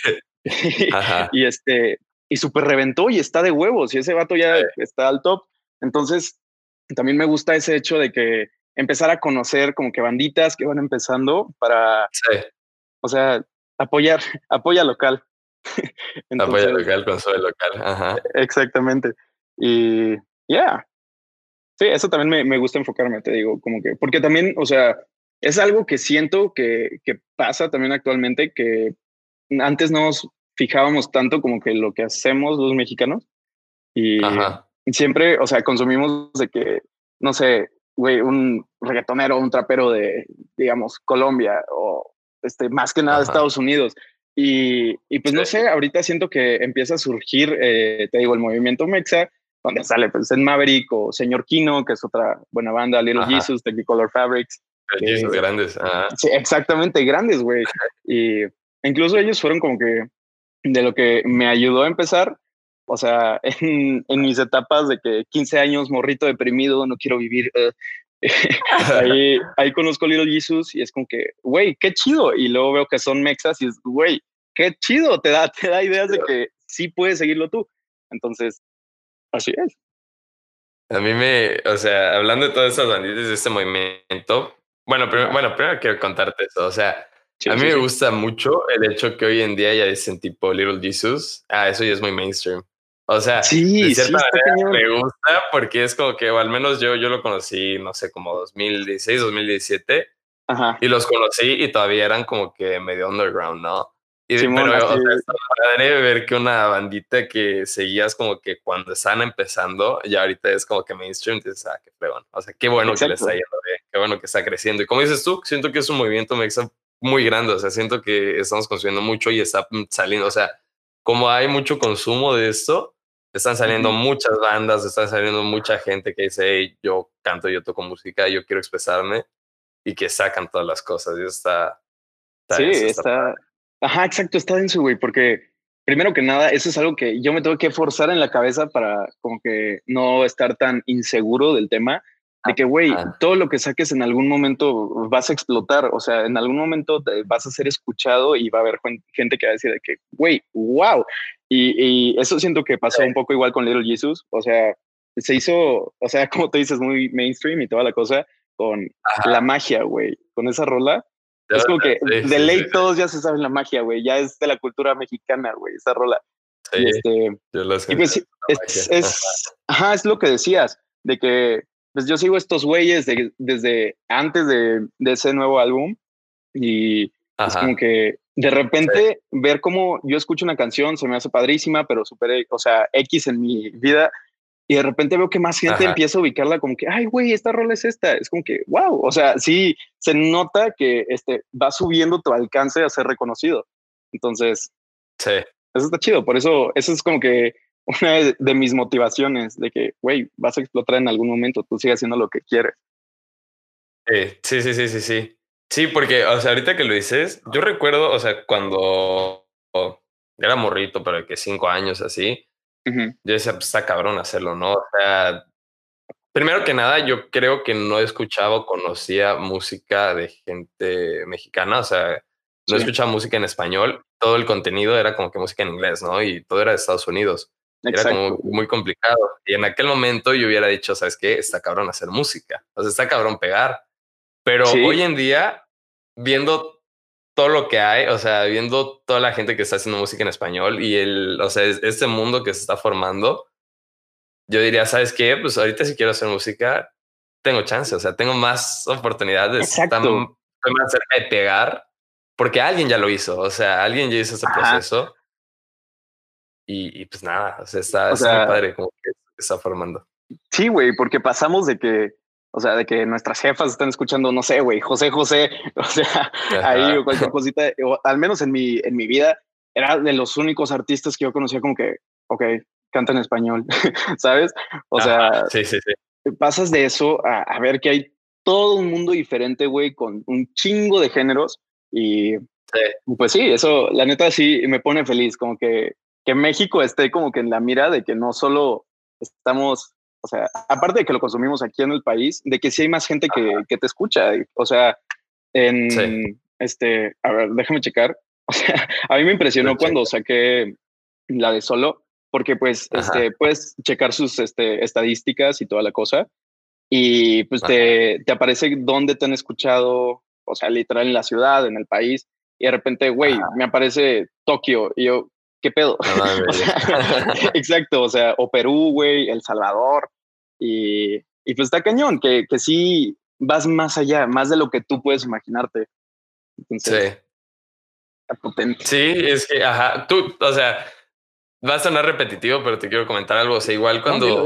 Ajá. y este, y súper reventó y está de huevos y ese vato ya está al top. Entonces, también me gusta ese hecho de que empezar a conocer como que banditas que van empezando para, Sí, o sea, apoyar, apoya local. apoya Entonces, local, consuelo local. Ajá. exactamente. Y ya, yeah. Sí, eso también me, me gusta enfocarme, te digo, como que, porque también, o sea, es algo que siento que, que pasa también actualmente, que antes no nos fijábamos tanto como que lo que hacemos los mexicanos y, Ajá. siempre, o sea, consumimos de que, no sé, güey, un reggaetonero, un trapero de, digamos, Colombia o este, más que nada de Ajá. Estados Unidos. Y, y pues Sí, no sé, ahorita siento que empieza a surgir, eh, te digo, el movimiento Mexa, donde sale pues en Maverick o Señor Kino, que es otra buena banda, Little ajá. Jesus, Technicolor Fabrics, Los que Jesus grandes. Ajá. sí, exactamente, grandes, güey. Y incluso ellos fueron como que de lo que me ayudó a empezar, o sea, en, en mis etapas de que quince años, morrito deprimido, no quiero vivir. Uh, ahí, ahí conozco a Little Jesus y es como que, güey, qué chido. Y luego veo que son mexas y es, güey, qué chido. Te da, te da ideas de que sí puedes seguirlo tú. Entonces, así es. A mí me, o sea, hablando de todas esas banditas de este movimiento, bueno, primero, Ajá. bueno, primero quiero contarte eso. O sea, a Sí, mí sí, me sí. gusta mucho el hecho que hoy en día ya dicen tipo Little Jesus. Ah, eso ya es muy mainstream. O sea, de Sí, sí, cierta está cañón. manera me gusta porque es como que, o al menos yo, yo lo conocí, no sé, como dos mil dieciséis, dos mil diecisiete. Ajá. Y los conocí y todavía eran como que medio underground, ¿no? Y, Simón, pero, así. o sea, está padre ver que una bandita que seguías como que cuando estaban empezando, ya ahorita es como que mainstream, dices, ah, qué fregón. O sea, qué bueno que le está Exacto. yendo bien, qué bueno que está creciendo. Y como dices tú, siento que es un movimiento mexa muy grande, o sea, siento que estamos consumiendo mucho y está saliendo, o sea, como hay mucho consumo de esto, están saliendo Ujú. muchas bandas, están saliendo mucha gente que dice, hey, yo canto, yo toco música, yo quiero expresarme y que sacan todas las cosas. Y eso está, está Sí, denso, está padre. está. Ajá, exacto, está denso, güey, porque primero que nada, eso es algo que yo me tengo que forzar en la cabeza para como que no estar tan inseguro del tema, de que, güey, Ajá. todo lo que saques en algún momento vas a explotar, o sea, en algún momento te vas a ser escuchado y va a haber gen- gente que va a decir de que, güey, wow. Y, y eso siento que pasó un poco igual con Little Jesus, o sea, se hizo, o sea, como te dices, muy mainstream y toda la cosa con la Ajá. magia, güey, con esa rola Yo- es como que sí, de sí, sí, ley todos ya se saben la magia, güey. Ya es de la cultura mexicana, güey, esa rola. sí. Y este, Yo lo y siento, pues sí, la es, magia. Ajá. es, ajá, es lo que decías, de que pues yo sigo estos güeyes de- desde antes de, de ese nuevo álbum y es como Ajá. que de Sí. repente ver cómo yo escucho una canción se me hace padrísima, pero super, o sea, X en mi vida y de repente veo que más gente Ajá. empieza a ubicarla como que, ay, güey, esta rola es esta. Es como que, wow. O sea, sí, se nota que este, va subiendo tu alcance a ser reconocido. Entonces, Sí. eso está chido. Por eso, eso es como que una de, de mis motivaciones de que, güey, vas a explotar en algún momento. Tú sigue haciendo lo que quieres. Sí, sí, sí, sí, sí, sí. Sí, porque, o sea, ahorita que lo dices, yo recuerdo, o sea, cuando era morrito, pero que cinco años así, Ujú. yo decía, pues está cabrón hacerlo, ¿no? O sea, primero que nada, yo creo que no escuchaba o conocía música de gente mexicana, o sea, no Sí, escuchaba música en español, todo el contenido era como que música en inglés, ¿no? Y todo era de Estados Unidos. Era exacto, como güey. muy complicado. Y en aquel momento yo hubiera dicho, ¿sabes qué? Está cabrón hacer música, o sea, está cabrón pegar. Pero Sí, hoy en día, viendo todo lo que hay, o sea, viendo toda la gente que está haciendo música en español y el, o sea, es- este mundo que se está formando, yo diría, ¿sabes qué? Pues ahorita si quiero hacer música, tengo chance, o sea, tengo más oportunidades, está m- exacto. estoy más cerca de pegar, porque alguien ya lo hizo, o sea, alguien ya hizo ese Ajá. proceso y, y pues nada, o sea, está, O está muy sea, padre como que se está formando. sí, güey, porque pasamos de que, o sea, de que nuestras jefas están escuchando, no sé, güey, José José, o sea, ahí o Ajá. cualquier cosita, o al menos en mi, en mi vida, era de los únicos artistas que yo conocía como que, ok, canta en español, ¿sabes? O Ajá, sea, sí, sí, sí. pasas de eso a, a ver que hay todo un mundo diferente, güey, con un chingo de géneros y Sí, pues sí, eso, la neta sí me pone feliz, como que, que México esté como que en la mira de que no solo estamos, o sea, aparte de que lo consumimos aquí en el país, de que sí hay más gente que, que te escucha, o sea, sí, en, este, a ver, déjame checar, o sea, a mí me lo impresionó cuando checo. saqué la de Solo, porque pues, Ajá, este, puedes checar sus, este, estadísticas y toda la cosa, y pues ajá. te, te aparece dónde te han escuchado, o sea, literal en la ciudad, en el país, y de repente, güey, Ajá. me aparece Tokio, y yo, ¿qué pedo? No O mames. sea, exacto, o sea, o Perú, güey, El Salvador, y, y pues está cañón, que, que sí vas más allá, más de lo que tú puedes imaginarte. Sí, Entonces, está potente. sí, es que, ajá, tú, o sea, va a sonar repetitivo, pero te quiero comentar algo. O sea, igual No, dilo, cuando dilo.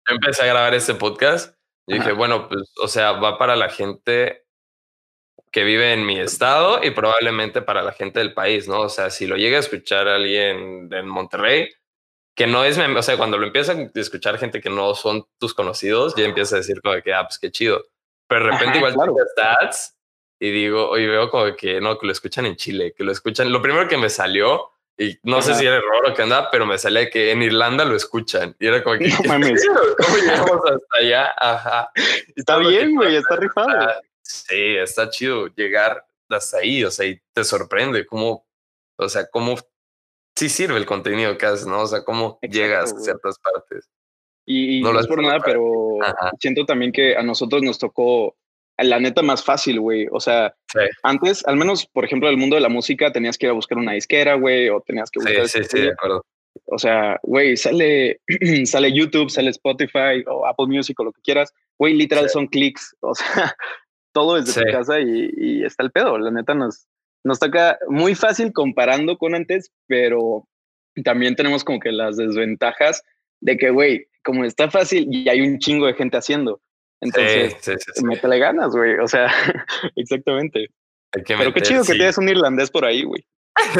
yo empecé a grabar este podcast, y dije, Ajá. bueno, pues, o sea, va para la gente que vive en mi estado y probablemente para la gente del país, ¿no? O sea, si lo llega a escuchar alguien en Monterrey, que no es, mem- o sea, cuando lo empiezan a escuchar gente que no son tus conocidos, ya empieza a decir como que, ah, pues qué chido. Pero de repente Ajá, igual claro. checas stats y digo, y veo como que no, que lo escuchan en Chile, que lo escuchan. Lo primero que me salió, y no sé Ajá. si era error o qué anda, pero me salía que en Irlanda lo escuchan. Y era como que, No ¿qué mames. pedo? ¿Cómo llegamos hasta allá? Ajá. Y Está todo lo que bien, güey, está pasa rifado. está, sí, está chido llegar hasta ahí, o sea, y te sorprende cómo, o sea, cómo sí sirve el contenido que haces, ¿no? O sea, cómo llegas Exacto, a güey. ciertas partes. Y, y No no lo es haces por solo nada, para ti. pero Ajá, siento también que a nosotros nos tocó la neta más fácil, güey. O sea, sí, antes, al menos, por ejemplo, el mundo de la música, tenías que ir a buscar una disquera, güey, o tenías que sí, buscar este sí, sí, de rollo. acuerdo. O sea, güey, sale, sale YouTube, sale Spotify o Apple Music o lo que quieras. Güey, Sí, literal son clics. O sea, todo desde sí, tu casa y, y está el pedo. La neta nos, nos toca muy fácil comparando con antes, pero también tenemos como que las desventajas de que, güey, como está fácil y hay un chingo de gente haciendo. sí, Entonces, sí, sí, sí. métele ganas, güey. O sea, exactamente. Hay que Pero qué meter, chido que sí. tienes un irlandés por ahí, güey.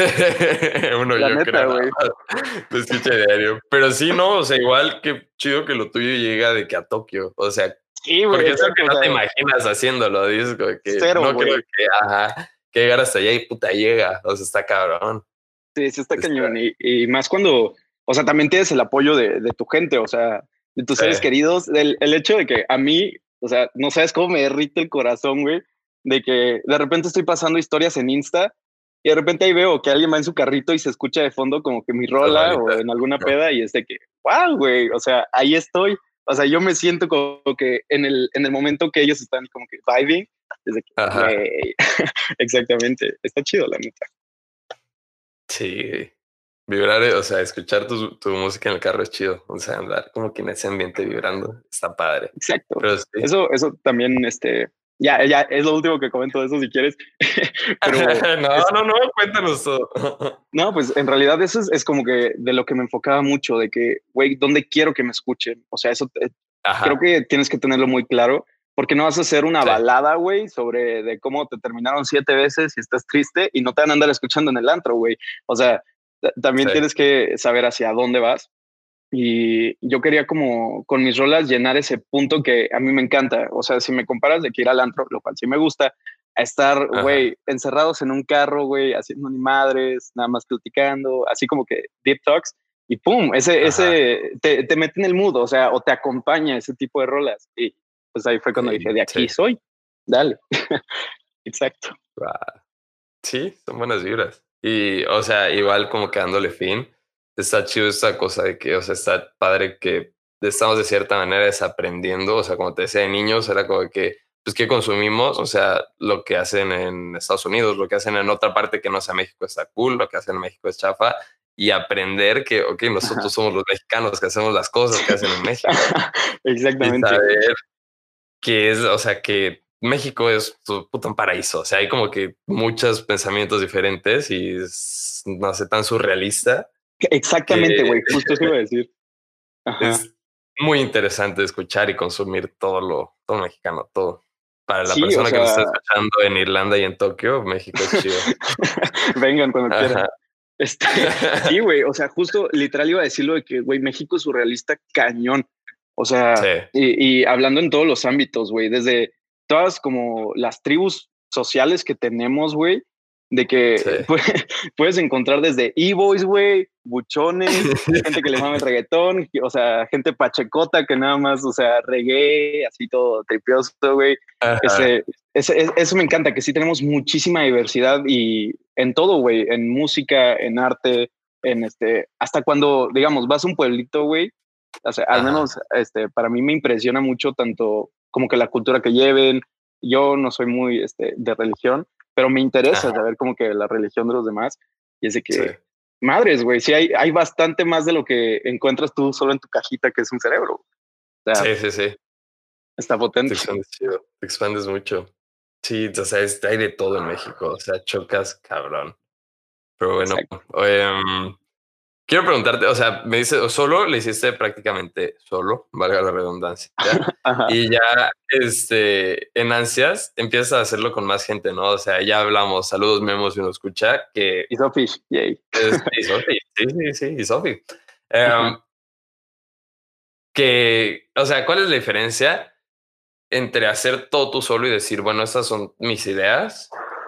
Uno La yo neta, creo nada güey. más. Lo escucha diario. Pero sí, no, o sea, igual que chido que lo tuyo llega de que a Tokio. O sea, Sí, güey, porque es algo exacto. que O no te sea, imaginas haciéndolo. Dices como que cero, no creo güey. que, ajá, que llegar hasta allá y puta llega. O sea, está cabrón. Sí, sí está Está, cañón. Y, y más cuando, o sea, también tienes el apoyo de, de tu gente, o sea, de tus sí, seres queridos. El, el hecho de que a mí, o sea, no sabes cómo me derrite el corazón, güey, de que de repente estoy pasando historias en Insta y de repente ahí veo que alguien va en su carrito y se escucha de fondo como que mi esa rola o rolita. en alguna peda y es de que, wow, güey, o sea, ahí estoy. O sea, yo me siento como que en el, en el momento que ellos están como que vibing, es de que, Ajá. güey, exactamente, está chido, la neta. Sí. Vibrar, eh, o sea, escuchar tu, tu música en el carro es chido. O sea, andar como que en ese ambiente vibrando está padre. Exacto. Pero sí. Eso, eso también, este, ya, ya es lo último que comento de eso si quieres, pero No, es, no, no, cuéntanos todo. no, pues en realidad eso es, es como que de lo que me enfocaba mucho, de que, güey, ¿dónde quiero que me escuchen? O sea, eso te- creo Ajá. que tienes que tenerlo muy claro, porque no vas a hacer una Sí. balada, güey, sobre de cómo te terminaron siete veces y estás triste y no te van a andar escuchando en el antro, güey. O sea, t- también Sí. tienes que saber hacia dónde vas. Y yo quería como con mis rolas llenar ese punto que a mí me encanta. O sea, si me comparas de que ir al antro, lo cual sí me gusta, a estar, Ajá. güey, encerrados en un carro, güey, haciendo ni madres, nada más platicando, así como que deep talks, y pum, ese, Ajá. ese, te, te mete en el mood, o sea, o te acompaña ese tipo de rolas. Y pues ahí fue cuando Sí, dije, de sí. aquí soy, dale. Exacto. Va. Sí, son buenas vibras. Y, o sea, igual como que dándole fin, está chido esta cosa de que, o sea, está padre que estamos de cierta manera desaprendiendo. O sea, como te decía de niños, era como que, pues, ¿qué consumimos? O sea, lo que hacen en Estados Unidos, lo que hacen en otra parte que no sea México está cool, lo que hacen en México es chafa. Y aprender que, ok, nosotros Ajá. somos los mexicanos que hacemos las cosas que hacen en México. Y Exactamente, güey. saber que es, o sea, que México es tu puto un paraíso. O sea, hay como que muchos pensamientos diferentes y es, no sé, tan surrealista que Exactamente, güey, justo eso iba a decir. Ajá. es muy interesante escuchar y consumir todo lo, todo mexicano, todo. Para la Sí, o persona que nos está sea, escuchando en Irlanda y en Tokio, México es chido. vengan cuando quieran. Ajá. Este, sí, güey, o sea, justo literal iba a decirlo de que, güey, México es surrealista cañón. O Sí, sea, y, y hablando en todos los ámbitos, güey, desde todas como las tribus sociales que tenemos, güey, de que sí. pue- puedes encontrar desde e-boys, güey, buchones, gente que le mama el reggaetón, o sea, gente pachecota que nada más, o sea, reggae, así todo tripioso, güey. Ajá. Ese, ese, es- eso me encanta, que sí tenemos muchísima diversidad y en todo, güey, en música, en arte, en este, hasta cuando, digamos, vas a un pueblito, güey, o sea, al Ajá. menos este, para mí me impresiona mucho tanto como que la cultura que lleven. Yo no soy muy este, de religión, pero me interesa Ajá. saber como que la religión de los demás. Y es de Sí. que, madres, güey, sí hay, hay bastante más de lo que encuentras tú solo en tu cajita, que es un cerebro. O sea, Sí, sí, sí. está Te potente. expandes chido. Te expandes mucho. Sí, o sea, es- hay de todo en México. O sea, chocas, cabrón. Pero bueno, Exacto. em, quiero preguntarte, o sea, me dice, solo le hiciste prácticamente solo, valga la redundancia, ¿ya? Ajá. Y ya, este, en ansias, empiezas a hacerlo con más gente, ¿no? O sea, ya hablamos, saludos, Memo, si uno escucha, que Y Sofish, yay. es, y Sofi, sí, sí, sí, y Sofi. Ajá. Em, que, o sea, ¿cuál es la diferencia entre hacer todo tú solo y decir, bueno, estas son mis ideas,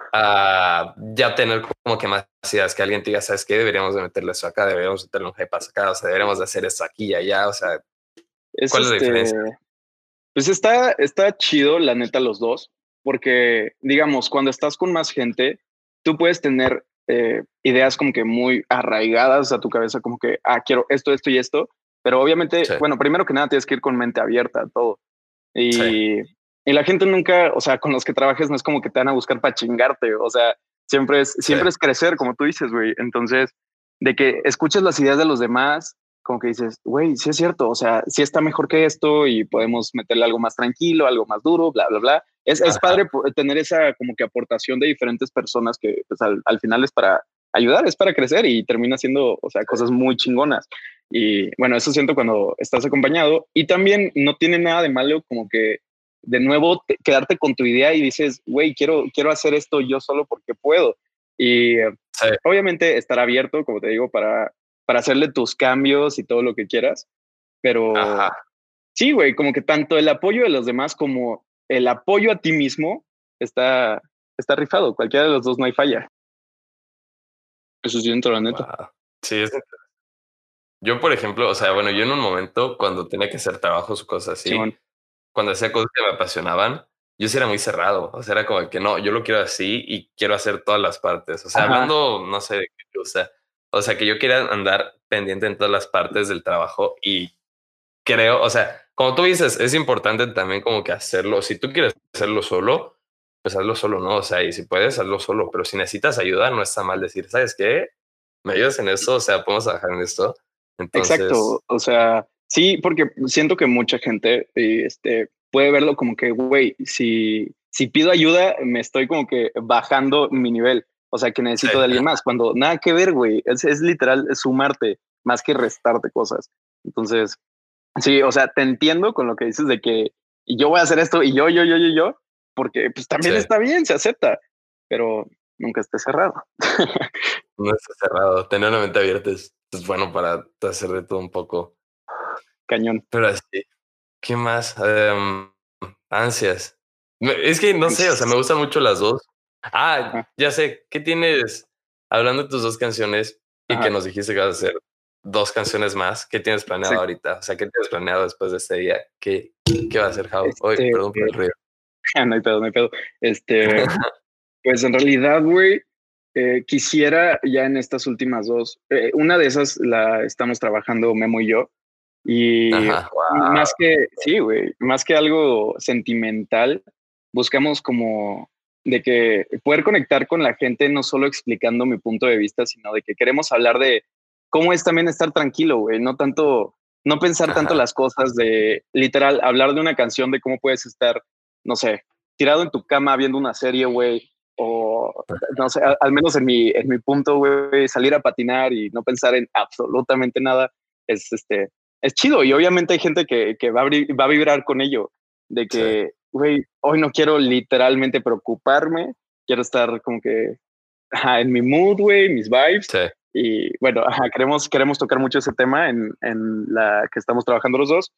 a ya tener como que más ideas, que alguien te diga, ¿sabes qué? Deberíamos de meterle eso acá, deberíamos meterle un hype acá, o sea, deberíamos de hacer esto aquí y allá, o sea, Es ¿cuál es la diferencia? este, pues está, está chido, la neta, los dos, porque, digamos, cuando estás con más gente, tú puedes tener eh, ideas como que muy arraigadas a tu cabeza, como que, ah, quiero esto, esto y esto, pero obviamente, Sí, bueno, primero que nada tienes que ir con mente abierta a todo. sí, Y, y la gente nunca, o sea, con los que trabajes no es como que te van a buscar para chingarte, o sea, siempre es, sí, siempre es crecer, como tú dices, güey. Entonces, de que escuches las ideas de los demás, como que dices, güey, sí es cierto, o sea, sí está mejor que esto y podemos meterle algo más tranquilo, algo más duro, bla, bla, bla. Es, es ajá, padre tener esa como que aportación de diferentes personas que pues, al, al final es para ayudar, es para crecer y termina siendo, o sea, cosas muy chingonas. Y bueno, eso siento cuando estás acompañado y también no tiene nada de malo como que de nuevo te, quedarte con tu idea y dices, güey, quiero, quiero hacer esto yo solo porque puedo. Y eh, sí, obviamente estar abierto, como te digo, para, para hacerle tus cambios y todo lo que quieras. Pero ajá, sí, güey, como que tanto el apoyo de los demás como el apoyo a ti mismo está, está rifado. Cualquiera de los dos no hay falla. Eso sí, dentro de la neta. wow. Sí, es, yo, por ejemplo, o sea, bueno, yo en un momento cuando tenía que hacer trabajos o cosas así, Simón. cuando hacía cosas que me apasionaban, yo sí era muy cerrado. O sea, era como que no, yo lo quiero así y quiero hacer todas las partes. O sea, Ajá. hablando, no sé de qué, o sea, o sea, que yo quería andar pendiente en todas las partes del trabajo y creo, o sea, como tú dices, es importante también como que hacerlo. Si tú quieres hacerlo solo, pues hazlo solo, ¿no? O sea, y si puedes, hazlo solo, pero si necesitas ayuda, no está mal decir, ¿sabes qué? ¿Me ayudas en esto? O sea, podemos trabajar en esto. Exacto, Entonces, o sea, sí, porque siento que mucha gente eh, este, puede verlo como que, güey, si, si pido ayuda, me estoy como que bajando mi nivel, o sea, que sí, necesito de alguien más, cuando nada que ver, güey, es, es literal es sumarte más que restarte cosas. Entonces, sí, o sea, te entiendo con lo que dices de que yo voy a hacer esto y yo, yo, yo, yo, yo, porque pues sí. también está bien, se acepta, pero nunca esté cerrado. No está cerrado. Tener una mente abierta es, es bueno para hacer de todo un poco. Cañón. Pero así, ¿qué más? Em, ansias. Me- Es que no sé, o sea, me gustan mucho las dos. Ah, Ajá, ya sé, ¿qué tienes? Hablando de tus dos canciones y que ajá, nos dijiste que vas a hacer dos canciones más, ¿qué tienes planeado sí. ahorita? O sea, ¿qué tienes planeado después de este día? ¿Qué, qué va a hacer Jao? Hoy, Este, perdón por el ruido. no hay pedo, no hay pedo. Este, pues en realidad, güey, eh, quisiera ya en estas últimas dos, eh, una de esas la estamos trabajando Memo y yo, y Ajá, wow. más que, sí, güey, más que algo sentimental, buscamos como de que poder conectar con la gente, no solo explicando mi punto de vista, sino de que queremos hablar de cómo es también estar tranquilo, güey, no tanto, no pensar tanto Ajá, las cosas de, literal, hablar de una canción, de cómo puedes estar, no sé, tirado en tu cama viendo una serie, güey, o no sé, al, al menos en mi, en mi punto, güey, salir a patinar y no pensar en absolutamente nada, es este, es chido. Y obviamente hay gente que, que va, a, va a vibrar con ello, de sí, que, güey, hoy no quiero literalmente preocuparme, quiero estar como que ajá, en mi mood, güey, mis vibes. sí. Y bueno, ajá, queremos, queremos tocar mucho ese tema en, en la que estamos trabajando los dos.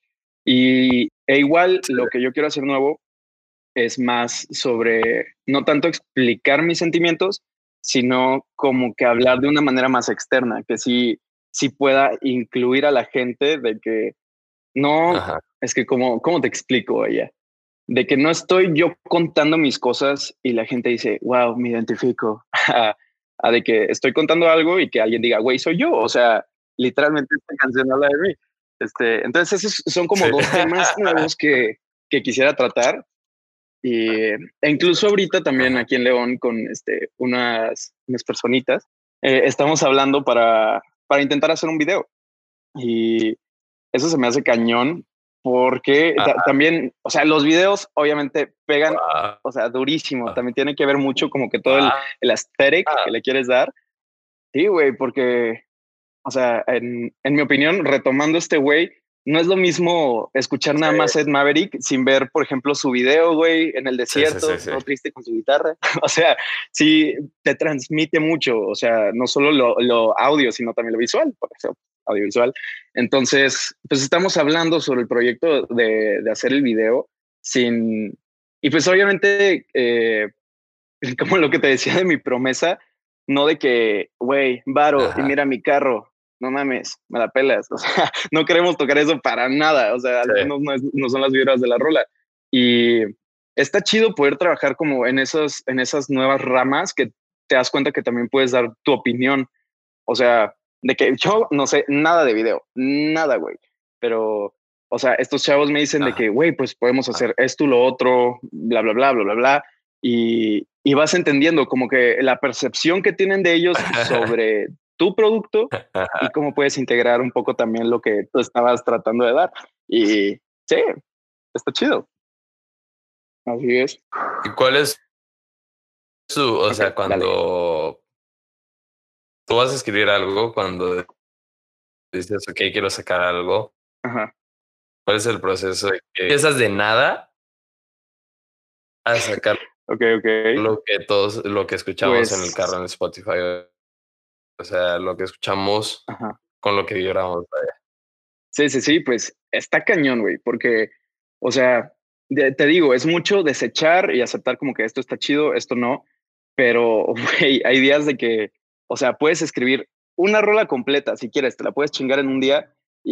Y e igual Sí. lo que yo quiero hacer nuevo es más sobre no tanto explicar mis sentimientos, sino como que hablar de una manera más externa, que sí, sí pueda incluir a la gente de que no, Ajá, es que como, ¿cómo te explico ella? De que no estoy yo contando mis cosas y la gente dice, wow, me identifico. a, a de que estoy contando algo y que alguien diga, güey, soy yo. O sea, literalmente esta canción habla de mí. Este, entonces, esos son como sí. dos temas nuevos que, que quisiera tratar y, e incluso ahorita también Ajá. aquí en León con este, unas, unas personitas, eh, estamos hablando para, para intentar hacer un video. Y eso se me hace cañón porque ta Ajá, también, o sea, los videos obviamente pegan, wow. o sea, durísimo. También tiene que ver mucho como que todo el, Wow. el aesthetic que le quieres dar. Sí, güey, porque o sea, en, en mi opinión, retomando este güey, no es lo mismo escuchar nada Sí, más Ed Maverick sin ver, por ejemplo, su video, güey, en el sí, sí, sí, desierto, sí. todo triste con su guitarra. O sea, sí te transmite mucho, o sea, no solo lo, lo audio, sino también lo visual, por ejemplo, audiovisual. Entonces, pues estamos hablando sobre el proyecto de, de hacer el video sin... Y pues obviamente, eh, como lo que te decía de mi promesa, no de que, güey, varo, y Ajá. mira mi carro, no mames, me la pelas. O sea, no queremos tocar eso para nada. O sea, al Sí. menos no, es- no son las vibras de la rola. Y está chido poder trabajar como en esas, en esas nuevas ramas que te das cuenta que también puedes dar tu opinión. O sea, de que yo no sé nada de video, nada, güey. Pero, o sea, estos chavos me dicen de Ajá. que, güey, pues podemos hacer esto, lo otro, bla, bla, bla, bla, bla, bla. Y, y vas entendiendo como que la percepción que tienen de ellos sobre tu producto y cómo puedes integrar un poco también lo que tú estabas tratando de dar. Y sí, está chido. Así es. ¿Y cuál es su, o Ok, sea, dale. cuando tú vas a escribir algo, cuando dices, ok, quiero sacar algo, Ajá. cuál es el proceso de que empiezas de nada a sacar Ok, ok. lo que todos, lo que escuchamos en el Pues, carro en Spotify? O sea, lo que escuchamos ajá. con lo que vibramos. Vaya. Sí, sí, sí, pues está cañón, güey, porque, o sea, de- te digo, es mucho desechar y aceptar como que esto está chido, esto no, pero, güey, hay días de que, o sea, puedes escribir una rola completa, si quieres, te la puedes chingar en un día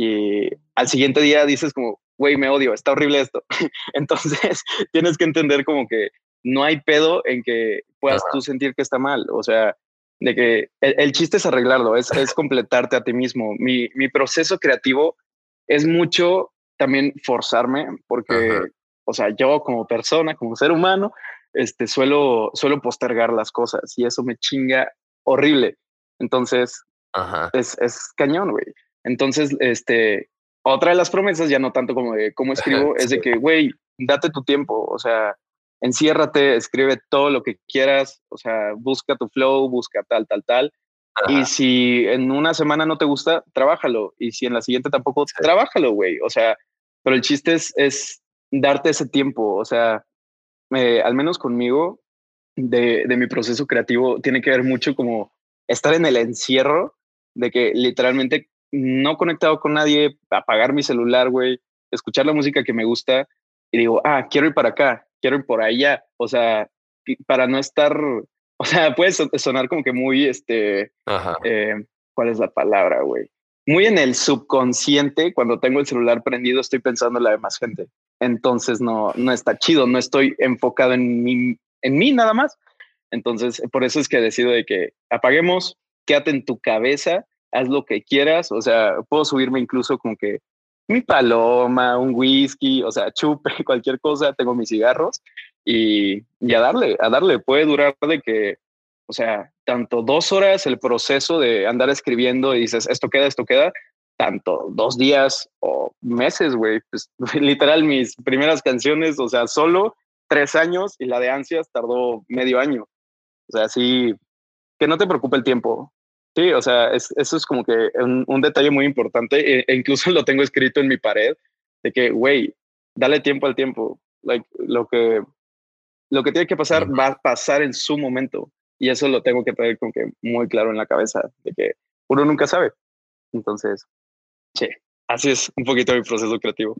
y al siguiente día dices como, güey, me odio, está horrible esto. Entonces, tienes que entender como que no hay pedo en que puedas tú Ajá. sentir que está mal, o sea, de que el, el chiste es arreglarlo, es, es completarte a ti mismo. Mi, mi proceso creativo es mucho también forzarme, Ajá. porque, o sea, yo como persona, como ser humano, este, suelo, suelo postergar las cosas y eso me chinga horrible. Entonces, Ajá. es, es cañón, güey. Entonces, este, otra de las promesas, ya no tanto como de cómo escribo, es Sí. de que, güey, date tu tiempo, o sea, enciérrate, escribe todo lo que quieras, o sea, busca tu flow, busca tal, tal, tal, y Ajá. si en una semana no te gusta, trabájalo. Y si en la siguiente tampoco, Sí. trabájalo, güey. O sea, pero el chiste es, es darte ese tiempo. O sea, eh, al menos conmigo, de, de mi proceso creativo, tiene que ver mucho como estar en el encierro de que literalmente no conectado con nadie, apagar mi celular, güey, escuchar la música que me gusta y digo, ah, quiero ir para acá, quiero ir por allá. O sea, y para no estar, o sea, puede so- sonar como que muy, este, Ajá. eh, ¿cuál es la palabra, güey? Muy en el subconsciente, cuando tengo el celular prendido, estoy pensando en la demás gente. Entonces no, no está chido, no estoy enfocado en mí, en mí nada más. Entonces, por eso es que decido de que apaguemos, quédate en tu cabeza, haz lo que quieras. O sea, puedo subirme incluso como que mi paloma, un whisky, o sea, chupe, cualquier cosa, tengo mis cigarros y, y a darle, a darle. Puede durar de que, o sea, tanto dos horas el proceso de andar escribiendo y dices, esto queda, esto queda, tanto dos días o meses, güey. Pues literal, mis primeras canciones, o sea, solo tres años y la de Ansias tardó medio año. O sea, sí, que no te preocupe el tiempo. Sí, o sea, es, eso es como que un, un detalle muy importante e, e incluso lo tengo escrito en mi pared de que, güey, dale tiempo al tiempo. Like, lo que, lo que tiene que pasar Ujú. va a pasar en su momento y eso lo tengo que tener como que muy claro en la cabeza de que uno nunca sabe. Entonces, sí, así es un poquito mi proceso creativo.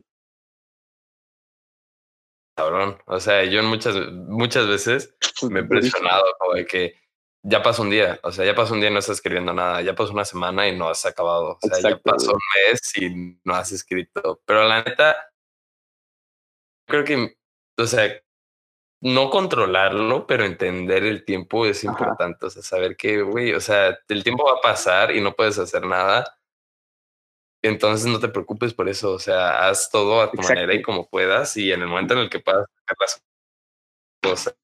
Cabrón. O sea, yo en muchas, muchas veces me he Durísimo. presionado como de que ya pasó un día, o sea, ya pasó un día y no estás escribiendo nada, ya pasó una semana y no has acabado, o sea, ya Exacto, pasó güey. un mes y no has escrito. Pero la neta, creo que, o sea, no controlarlo, pero entender el tiempo es Ajá, importante, o sea, saber que, güey, o sea, el tiempo va a pasar y no puedes hacer nada. Entonces no te preocupes por eso, o sea, haz todo a tu manera y exacto. como puedas y en el momento en el que puedas sacar las cosas,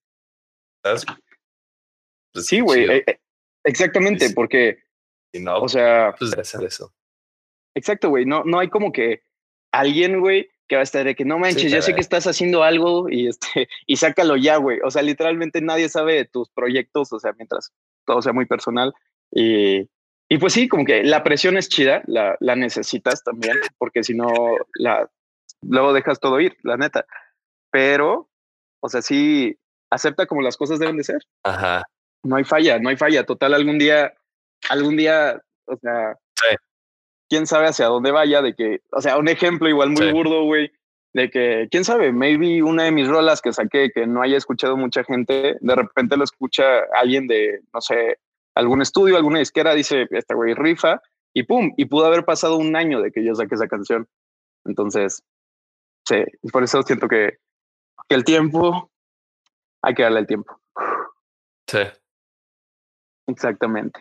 pues Sí, qué güey, chido. e- e- Y exactamente, si porque, o no, sea, pues hacer eso. exacto, güey, no, no hay como que alguien, güey, que va a estar de que no Sí, manches, yo sé que caray. estás haciendo algo y este, y sácalo ya, güey. O sea, literalmente nadie sabe de tus proyectos, o sea, mientras todo sea muy personal. Y, y pues sí, como que la presión es chida, la, la necesitas también, porque si no, la, luego dejas todo ir, la neta. Pero, o sea, sí, acepta como las cosas deben de ser. Ajá. No hay falla, no hay falla. Total, algún día, algún día, o sea, Sí, quién sabe hacia dónde vaya, de que, o sea, un ejemplo igual muy sí. burdo, güey, de que, quién sabe, maybe una de mis rolas que saqué que no haya escuchado mucha gente, de repente lo escucha alguien de, no sé, algún estudio, alguna disquera, dice, este güey rifa, y pum, y pudo haber pasado un año de que yo saqué esa canción. Entonces, sí, por eso siento que, que el tiempo, hay que darle el tiempo. Sí. Exactamente.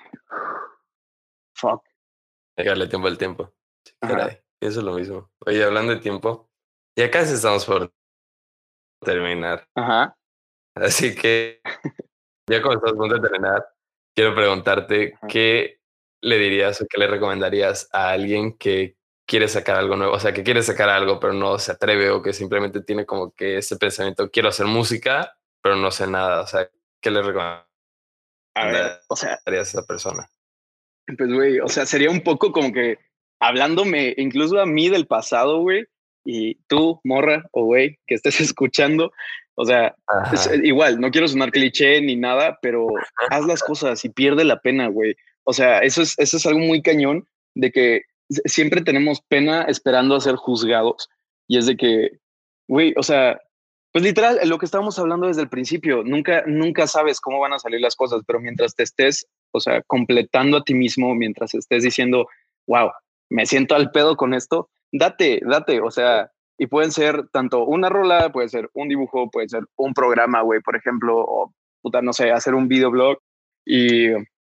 Fuck. Hay que darle tiempo al tiempo. Sí, Ajá. caray. Eso es lo mismo. Oye, hablando de tiempo, ya casi estamos por terminar. Ajá. Así que ya cuando estamos a punto de terminar, quiero preguntarte Ajá. qué le dirías o qué le recomendarías a alguien que quiere sacar algo nuevo, o sea, que quiere sacar algo pero no se atreve o que simplemente tiene como que ese pensamiento, quiero hacer música, pero no sé nada, o sea, ¿qué le recomendarías A ver, o sea, a esa persona? pues, güey, o sea, sería un poco como que hablándome incluso a mí del pasado, güey, y tú, morra o güey, que estés escuchando, o sea, es, eh, Ajá, igual, no quiero sonar cliché ni nada, pero haz las cosas y pierde la pena, güey. O sea, eso es, eso es algo muy cañón de que s- siempre tenemos pena esperando a ser juzgados. Y es de que, güey, o sea, pues literal, lo que estábamos hablando desde el principio, nunca, nunca sabes cómo van a salir las cosas, pero mientras te estés, o sea, completando a ti mismo, mientras estés diciendo, wow, me siento al pedo con esto, date, date, o sea, y pueden ser tanto una rola, puede ser un dibujo, puede ser un programa, güey, por ejemplo, o puta, no sé, hacer un videoblog y,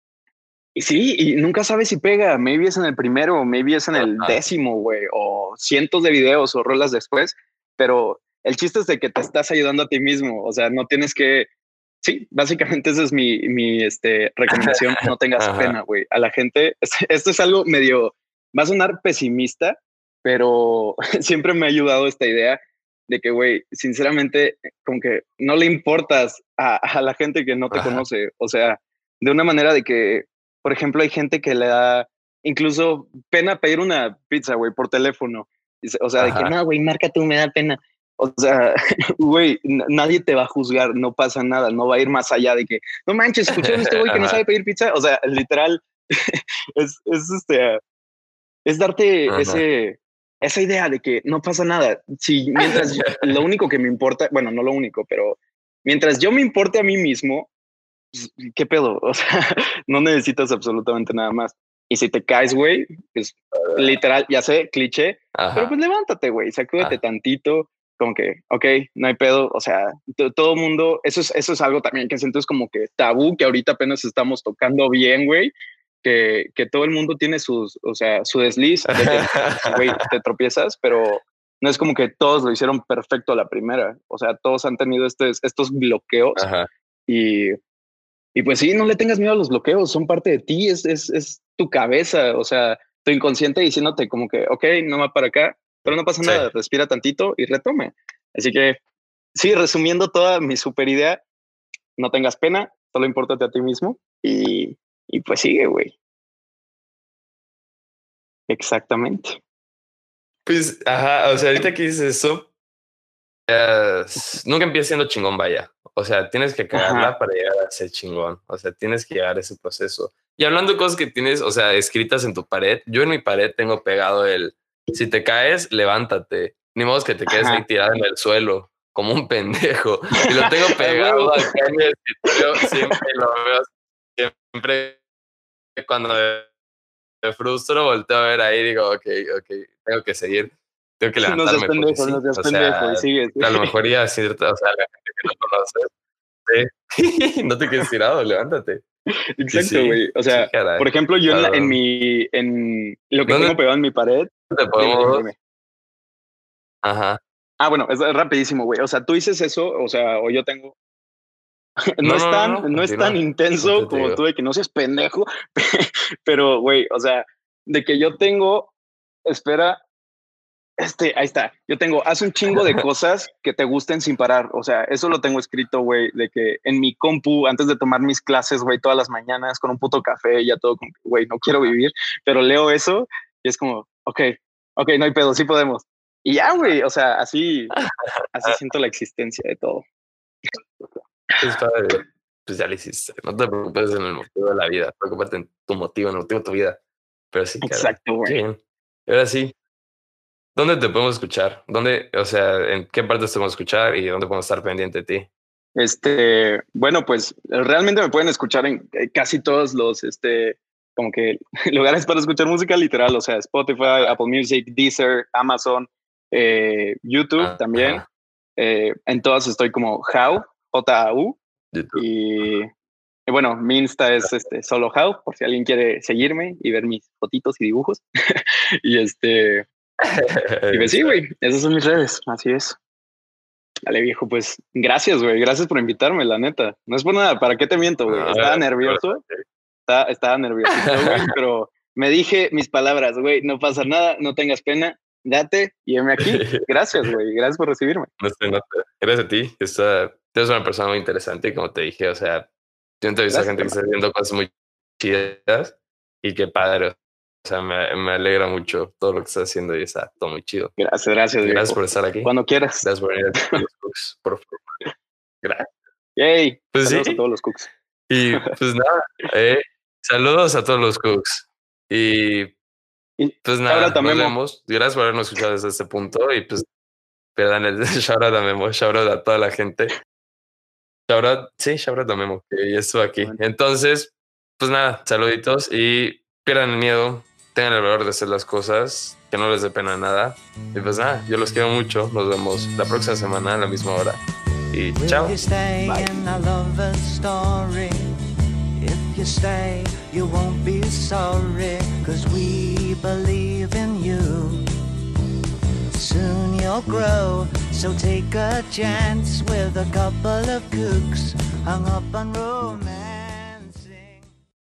y sí, y nunca sabes si pega, maybe es en el primero, maybe es en el ajá, décimo, güey, o cientos de videos o rolas después, pero el chiste es de que te estás ayudando a ti mismo, o sea, no tienes que, sí, básicamente esa es mi, mi este, recomendación, no tengas ajá, pena, güey, a la gente, esto es algo medio, va a sonar pesimista, pero siempre me ha ayudado esta idea de que, güey, sinceramente, como que no le importas a, a la gente que no te ajá, conoce, o sea, de una manera de que, por ejemplo, hay gente que le da incluso pena pedir una pizza, güey, por teléfono. Dice, o sea, de que ajá, no, güey, marca tú, me da pena. O sea, güey, n- nadie te va a juzgar, no pasa nada, no va a ir más allá de que, no manches, escucharon este güey que no ajá, sabe pedir pizza. O sea, literal, es, es, este, es darte ajá. ese, esa idea de que no pasa nada. Si mientras yo- lo único que me importa, bueno, no lo único, pero mientras yo me importe a mí mismo, pues, ¿qué pedo? O sea, no necesitas absolutamente nada más. Y si te caes, güey, pues literal, ya sé, cliché, pero pues Ajá, levántate, güey, sacúdete ajá, tantito, como que, ok, no hay pedo, o sea, to- todo mundo, eso es, eso es algo también que siento es como que tabú, que ahorita apenas estamos tocando bien, güey, que, que todo el mundo tiene sus, o sea, su desliz de que, güey, te tropiezas, pero no es como que todos lo hicieron perfecto a la primera, o sea, todos han tenido estos, estos bloqueos ajá. y y pues sí, no le tengas miedo a los bloqueos, son parte de ti, es, es, es tu cabeza, o sea, tu inconsciente diciéndote como que, ok, no va para acá, pero no pasa Sí. nada, respira tantito y retome. Así que sí, resumiendo toda mi super idea, no tengas pena, solo impórtate a ti mismo y, y pues sigue, güey. Exactamente. Pues, ajá, o sea, ahorita que dices eso, eh, nunca empiezas siendo chingón, vaya. O sea, tienes que cagarla Ajá, para llegar a ser chingón. O sea, tienes que llegar a ese proceso. Y hablando de cosas que tienes, o sea, escritas en tu pared, yo en mi pared tengo pegado el, si te caes, levántate. Ni modo que te quedes ahí ajá. tirado en el suelo, como un pendejo. Y lo tengo A huevo. pegado acá en el escritorio, siempre lo veo, siempre cuando me frustro, volteo a ver ahí y digo, ok, ok, tengo que seguir, tengo que No seas levantarme porque pendejo, no sí, seas o pendejo sea, y sigues. a lo mejor ya cierta, o sea, la gente que no conoce, sí, no te quedes tirado, levántate. Y Exacto, sí, güey. O sí, sea, por caray, ejemplo, yo en, la, en cabrón. mi, en lo que tengo ¿Dónde pegado en mi pared, te dime, dime, podemos? dime. Ajá. Ah, bueno, es rapidísimo, güey. O sea, tú dices eso, o sea, o yo tengo. No No, es no, no, tan, no, no es tan continúa. intenso Ahorita te como digo. tú de que no seas pendejo, pero, güey, o sea, de que yo tengo, espera, Este, ahí está. Yo tengo, haz un chingo de cosas que te gusten sin parar. O sea, eso lo tengo escrito, güey, de que en mi compu, antes de tomar mis clases, güey, todas las mañanas con un puto café, ya todo, güey, no quiero vivir, pero leo eso y es como, ok, ok, no hay pedo, sí podemos. Y ya, güey, o sea, así, así siento la existencia de todo. Es padre. Pues ya lo hiciste. No te preocupes en el motivo de la vida. Preocúpate en tu motivo, en el motivo de tu vida. Pero sí, exacto, güey. Bien. Ahora sí. ¿Dónde te podemos escuchar? ¿Dónde, o sea, en qué partes te podemos escuchar y dónde podemos estar pendiente de ti? Este, bueno, pues realmente me pueden escuchar en casi todos los, este, como que lugares para escuchar música literal, o sea, Spotify, Apple Music, Deezer, Amazon, eh, YouTube Ah, también. Eh, en todas estoy como How, J A U. YouTube. Y, y bueno, mi Insta es este, solo How, por si alguien quiere seguirme y ver mis fotitos y dibujos. y este, y pues sí, güey, esas son mis redes, así es. Dale, viejo, pues gracias, güey. Gracias por invitarme, la neta. No es por nada, ¿para qué te miento, güey? Estaba nervioso, estaba, estaba nervioso, güey, pero me dije mis palabras, güey, no pasa nada, no tengas pena, date y heme aquí. Gracias, güey. Gracias por recibirme. No sé, no te, gracias a ti. Esta, tú eres una persona muy interesante, como te dije, o sea, yo he visto gente que está haciendo cosas muy chidas y qué padre. O sea, me, me alegra mucho todo lo que estás haciendo y está todo muy chido. Gracias, gracias. Gracias viejo. por estar aquí. Cuando quieras. Gracias por venir a los cooks, por favor. Gracias. Yay. Pues saludos sí. a todos los cooks. Y pues nada, eh, saludos a todos los cooks. Y pues nada, nos vemos. Gracias por habernos escuchado desde este punto. Y pues, perdón, el shout out a Memo, shout out a toda la gente. Shout out, sí, shout out a Memo, que ya estuvo aquí. Bueno. Entonces, pues nada, saluditos y pierdan el miedo, tengan el valor de hacer las cosas, que no les dé pena nada. Y pues nada, yo los quiero mucho. Nos vemos la próxima semana a la misma hora. Y chao. If you stay, you won't be sorry, 'cause we believe in you. Soon you'll grow, so take a chance with a couple of kooks hung up on romance.